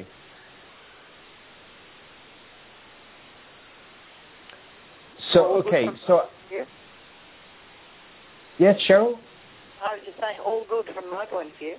So, okay, so... Yes, Cheryl? I was just saying all good from my point of view.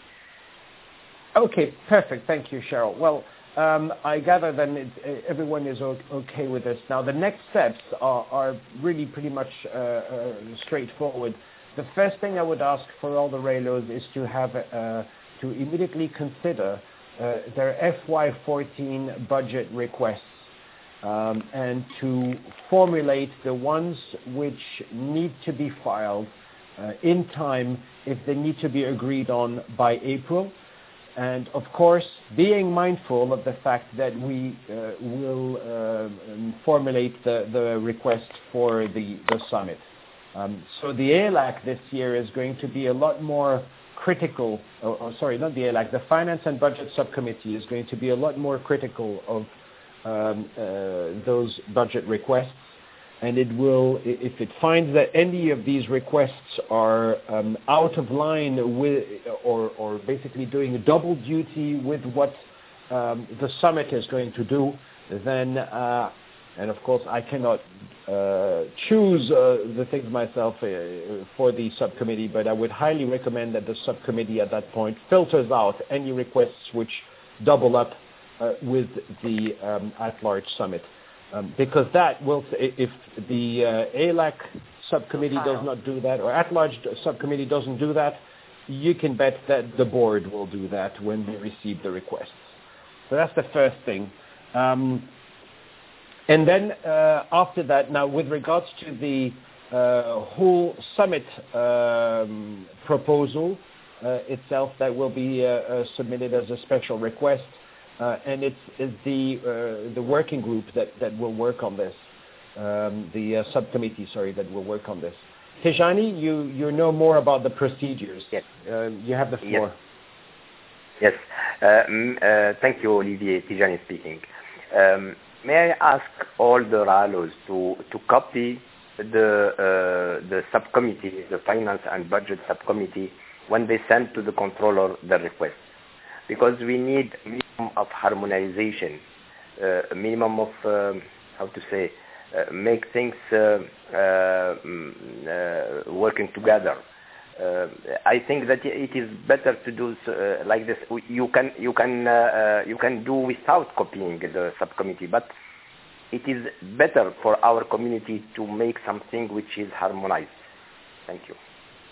Okay, perfect. Thank you, Cheryl. Well, um, I gather then it, everyone is okay with this. Now, the next steps are, are really pretty much uh, uh, straightforward. The first thing I would ask for all the Raylos is to have uh, to immediately consider uh, their F Y fourteen budget requests um, and to formulate the ones which need to be filed uh, in time if they need to be agreed on by April. And of course, being mindful of the fact that we uh, will uh, formulate the, the request for the, the summit. Um, so the A L A C this year is going to be a lot more critical, or, or sorry, not the A L A C, the Finance and Budget Subcommittee is going to be a lot more critical of um, uh, those budget requests. And it will, if it finds that any of these requests are um, out of line with, or, or basically doing a double duty with what um, the summit is going to do, then, uh, and of course I cannot uh, choose uh, the things myself uh, for the subcommittee, but I would highly recommend that the subcommittee at that point filters out any requests which double up uh, with the um, at-large summit. Um, because that will, if the uh, A L A C subcommittee does not do that, or at-large subcommittee doesn't do that, you can bet that the board will do that when they receive the requests. So that's the first thing. Um, and then uh, after that, now with regards to the uh, whole summit um, proposal uh, itself that will be uh, uh, submitted as a special request, Uh, and it's, it's the uh, the working group that, that will work on this, um, the uh, subcommittee, sorry, that will work on this. Tijani, you, you know more about the procedures. Yes. Uh, you have the floor. Yes. yes. Uh, uh, thank you, Olivier. Tijani speaking. Um, may I ask all the Rallos to, to copy the uh, the subcommittee, the Finance and Budget Subcommittee, when they send to the controller the request? Because we need a minimum of harmonization, uh, a minimum of, um, how to say, uh, make things uh, uh, uh, working together. Uh, I think that it is better to do uh, like this. You can you can uh, uh, you can do without copying the subcommittee, but it is better for our community to make something which is harmonized. Thank you.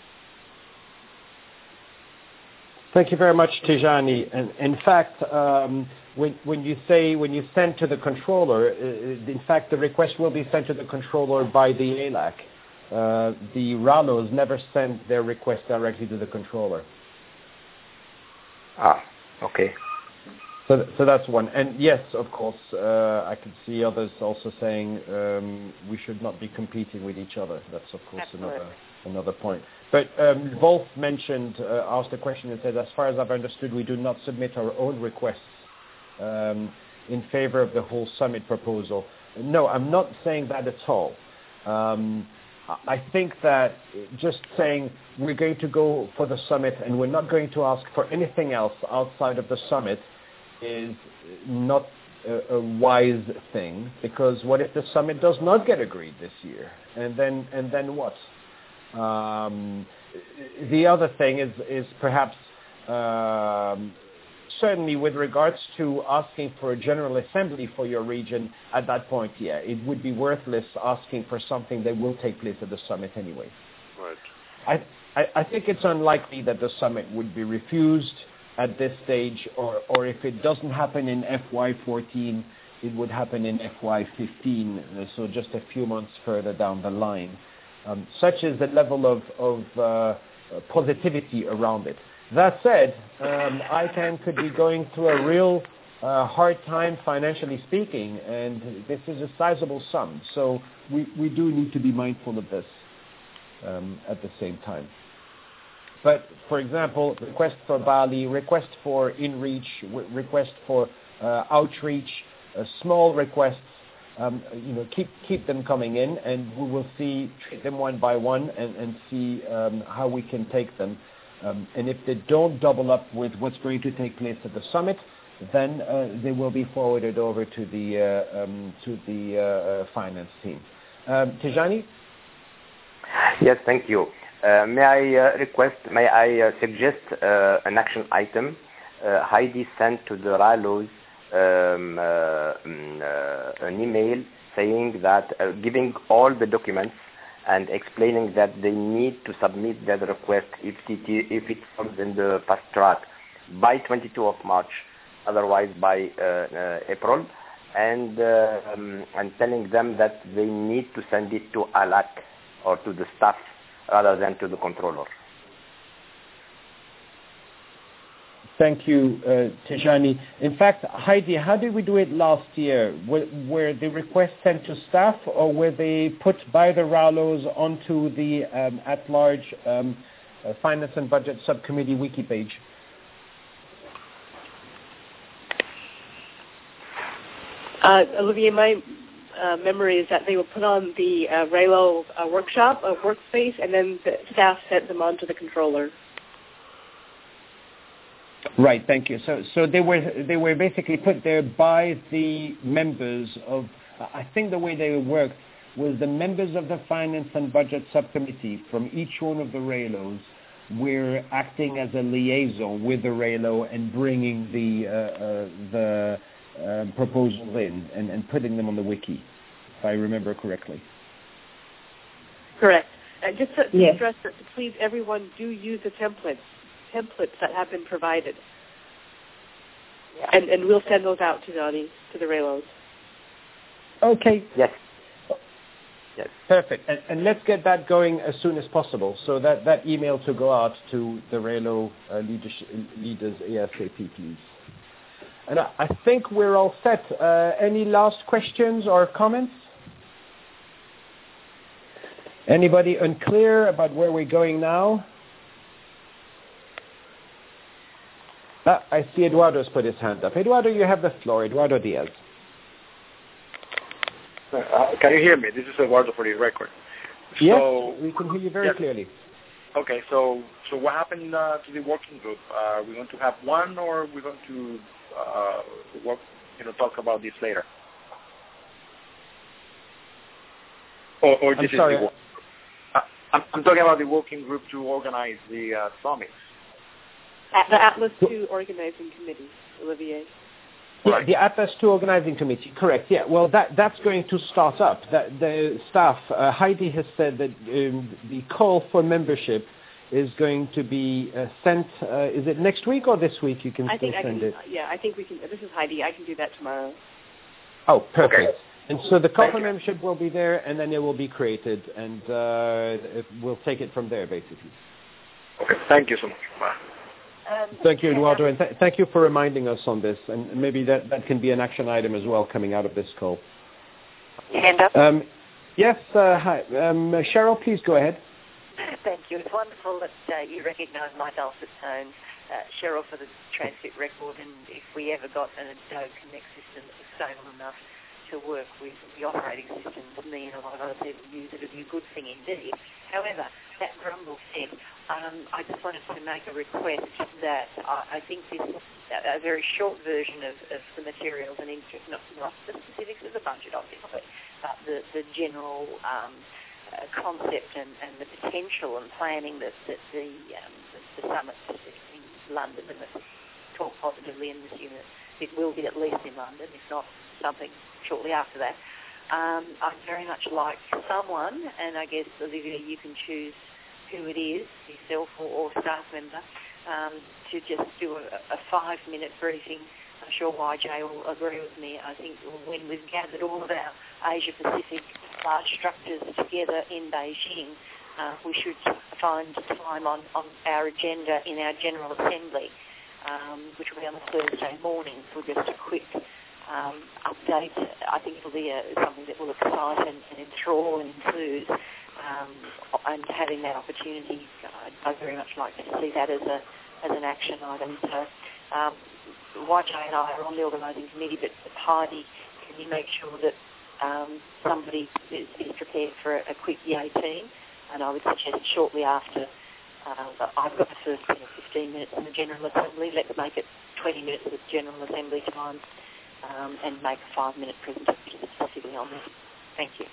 Thank you very much, Tijani. And in fact, um, when, when you say, when you send to the controller, uh, in fact, the request will be sent to the controller by the A L A C. Uh, the Rallos never send their request directly to the controller. Ah, okay. So, so that's one. And yes, of course, uh, I can see others also saying um, we should not be competing with each other. That's, of course, Absolutely. another another point. But um, Wolf mentioned, uh, asked a question and said, as far as I've understood, we do not submit our own requests um, in favor of the whole summit proposal. No, I'm not saying that at all. Um, I think that just saying we're going to go for the summit and we're not going to ask for anything else outside of the summit is not a, a wise thing, because what if the summit does not get agreed this year? And then and then what? Um, the other thing is, is perhaps um, certainly with regards to asking for a General Assembly for your region at that point, yeah, it would be worthless asking for something that will take place at the summit anyway. Right. I, I, I think it's unlikely that the summit would be refused at this stage, or, or if it doesn't happen in F Y fourteen, it would happen in F Y fifteen, so just a few months further down the line. Um, such is the level of, of uh, positivity around it. That said, um, I C A N could be going through a real uh, hard time financially speaking, and this is a sizable sum. So we, we do need to be mindful of this um, at the same time. But, for example, request for Bali, request for InReach, request for uh, outreach, uh, small requests, um, you know, keep keep them coming in, and we will see, treat them one by one, and, and see um, how we can take them. Um, and if they don't double up with what's going to take place at the summit, then uh, they will be forwarded over to the uh, um, to the uh, uh, finance team. Um, Tijani? Yes, thank you. Uh, may I uh, request, may I uh, suggest uh, an action item? Uh, Heidi sent to the R A L Os um, uh, um, uh, an email saying that, uh, giving all the documents and explaining that they need to submit their request if it, if it comes in the fast track by twenty-second of March, otherwise by uh, uh, April, and uh, um, and telling them that they need to send it to A L A C or to the staff rather than to the controller. Thank you, uh, Tijani. In fact, Heidi, how did we do it last year? Were, were the requests sent to staff, or were they put by the R A L Os onto the um, at-large um, uh, Finance and Budget Subcommittee wiki page? Uh, Olivier, my uh, memory is that they were put on the uh, R A L O uh, workshop, uh, workspace, and then the staff sent them on to the controller. Right, thank you. So, so they were they were basically put there by the members of. I think the way they worked was the members of the Finance and Budget Subcommittee from each one of the R A L Os were acting as a liaison with the R A L O and bringing the uh, uh, the uh, proposals in and, and putting them on the wiki, if I remember correctly. Correct. And just to, to yes. stress that, to please everyone, do use the templates. templates that have been provided. And, and we'll send those out to the, to the R A L Os. Okay. Yes. Yes. Perfect. And, and let's get that going as soon as possible, so that, that email to go out to the R A L O uh, leadership, leaders ASAP, please. And I, I think we're all set. Uh, any last questions or comments? Anybody unclear about where we're going now? Ah, I see Eduardo's put his hand up. Eduardo, you have the floor. Eduardo Diaz. Uh, can you hear me? This is Eduardo for the record. Yes, so, we can hear you very yes. clearly. Okay, so so what happened uh, to the working group? Uh, are we going to have one, or are we going to uh, work, you know, talk about this later? Or, or this I'm sorry. is the, uh, I'm, I'm talking about the working group to organize the uh, summit. At the Atlas two Organizing Committee, Olivier. Yeah, Right. the Atlas two Organizing Committee, correct. Yeah, well, that that's going to start up. That, the staff, uh, Heidi has said that um, the call for membership is going to be uh, sent, uh, is it next week or this week you can I still think I send can, it? yeah, I think we can, this is Heidi, I can do that tomorrow. Oh, perfect. Okay. And so the call Thank for you. membership will be there, and then it will be created, and uh, it, we'll take it from there, basically. Okay, thank you so much. Bye. Um, Thank you, Eduardo, and th- thank you for reminding us on this, and maybe that, that can be an action item as well coming out of this call. Hand up. Um, yes, uh, hi. Um, Cheryl, please go ahead. Thank you. It's wonderful that uh, you recognise my dulcet tones, uh, Cheryl, for the transcript record, and if we ever got an Adobe Connect system that was stable enough to work with the operating systems me and a lot of other people use, it would be a good thing indeed. However, that grumble said, um, I just wanted to make a request that I, I think this is a very short version of, of the materials and not, not the specifics of the budget, obviously, but the, the general um, uh, concept and, and the potential and planning that, that the, um, the, the summit in London, and let's talk positively in this unit, it will be at least in London, if not something shortly after that. Um, I'd very much like someone, and I guess, Olivia, you can choose who it is, yourself or, or staff member, um, to just do a, a five-minute briefing. I'm sure Y J will agree with me. I think when we've gathered all of our Asia-Pacific large structures together in Beijing, uh, we should find time on, on our agenda in our General Assembly, um, which will be on a Thursday morning, for just a quick Um, update. I think it'll be a, something that will excite and, and enthrall and enthuse, um, and having that opportunity, I'd, I'd very much like to see that as a as an action item. So um, Y J and I are on the organising committee, but Heidi, can you make sure that um, somebody is, is prepared for a, a quick E A team? And I would suggest shortly after uh, I've got the first fifteen minutes in the General Assembly. Let's make it twenty minutes of General Assembly time. Um, and make a five-minute presentation specifically on this. Thank you.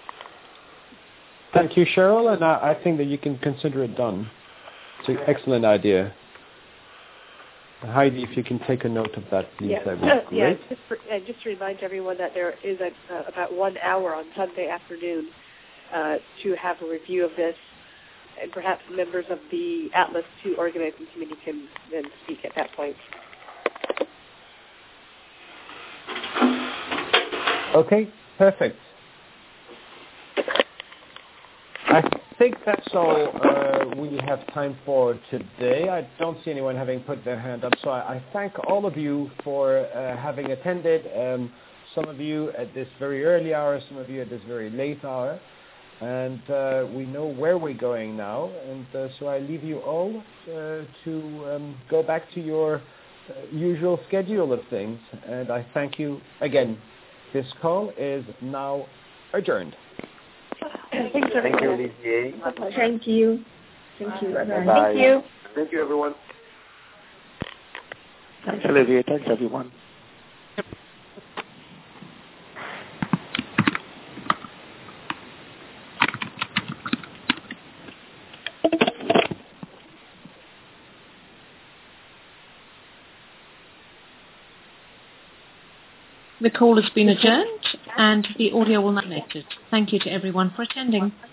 Thank you, Cheryl, and I, I think that you can consider it done. It's an excellent idea. Heidi, if you can take a note of that, please. Yeah, That would be yeah great. just, for, uh, just to remind everyone that there is a, uh, about one hour on Sunday afternoon uh, to have a review of this, and perhaps members of the Atlas two organizing committee can then speak at that point. Okay, perfect. I think that's all uh, we have time for today. I don't see anyone having put their hand up, so I, I thank all of you for uh, having attended, um, some of you at this very early hour, some of you at this very late hour, and uh, we know where we're going now, and uh, so I leave you all uh, to um, go back to your uh, usual schedule of things, and I thank you again. This call is now adjourned. Thanks, Thank you, Olivier. Thank you. Thank you. Bye-bye. Thank you. Thank you, everyone. Thanks, Olivier. Thanks, everyone. The call has been adjourned and the audio will not be connected. Thank you to everyone for attending.